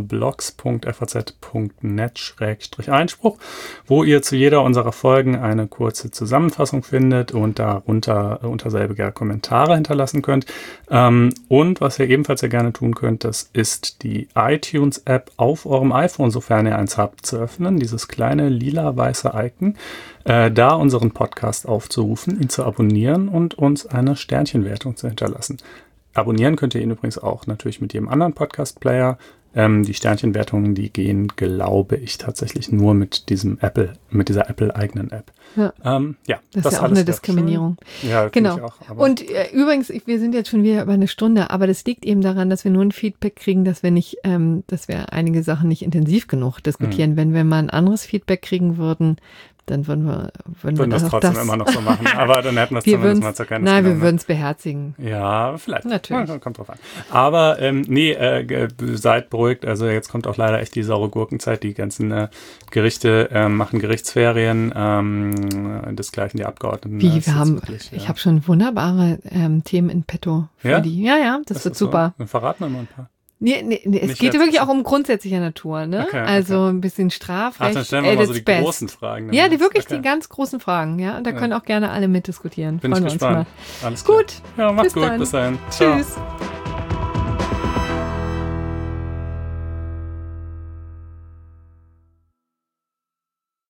blogs.faz.net/Einspruch, wo ihr zu jeder unserer Folgen eine kurze Zusammenfassung findet und darunter unter selbiger Kommentare hinterlassen könnt. Und was ihr ebenfalls sehr gerne tun könnt, das ist die iTunes-App auf eurem iPhone, sofern ihr eins habt, zu öffnen. Dieses kleine lila-weiße Icon, da unseren Podcast aufzurufen, ihn zu abonnieren und uns eine Sternchenwertung zu hinterlassen. Abonnieren könnt ihr ihn übrigens auch natürlich mit jedem anderen Podcast-Player. Die Sternchenwertungen, die gehen, glaube ich, tatsächlich nur mit dieser Apple-eigenen App.
Ja. Das ist ja auch eine Diskriminierung.
Schön. Ja,
genau.
Ich auch,
und übrigens, wir sind jetzt schon wieder über eine Stunde, aber das liegt eben daran, dass wir nur ein Feedback kriegen, dass wir einige Sachen nicht intensiv genug diskutieren. Wenn wir mal ein anderes Feedback kriegen würden, dann würden wir
das trotzdem immer noch so machen. Aber dann hätten wir es zumindest mal zur Kenntnis genommen.
Nein, wir würden es beherzigen.
Ja, vielleicht.
Natürlich.
Ja, kommt drauf an. Aber seid beruhigt. Also jetzt kommt auch leider echt die saure Gurkenzeit. Die ganzen Gerichte machen Gerichtsferien. Desgleichen die Abgeordneten.
Ich habe schon wunderbare Themen in petto für die. Ja, das wird super.
Dann verraten wir mal ein paar.
Nee, es geht wirklich auch um grundsätzlicher Natur, ne?
Okay.
Also ein bisschen Strafrecht.
Dann stellen wir mal so die großen Fragen.
Ja, die ganz großen Fragen, ja. Und da können auch gerne alle mitdiskutieren.
Bin ich gespannt.
Alles klar. Gut.
Ja, macht's gut. Bis dahin. Ciao.
Tschüss.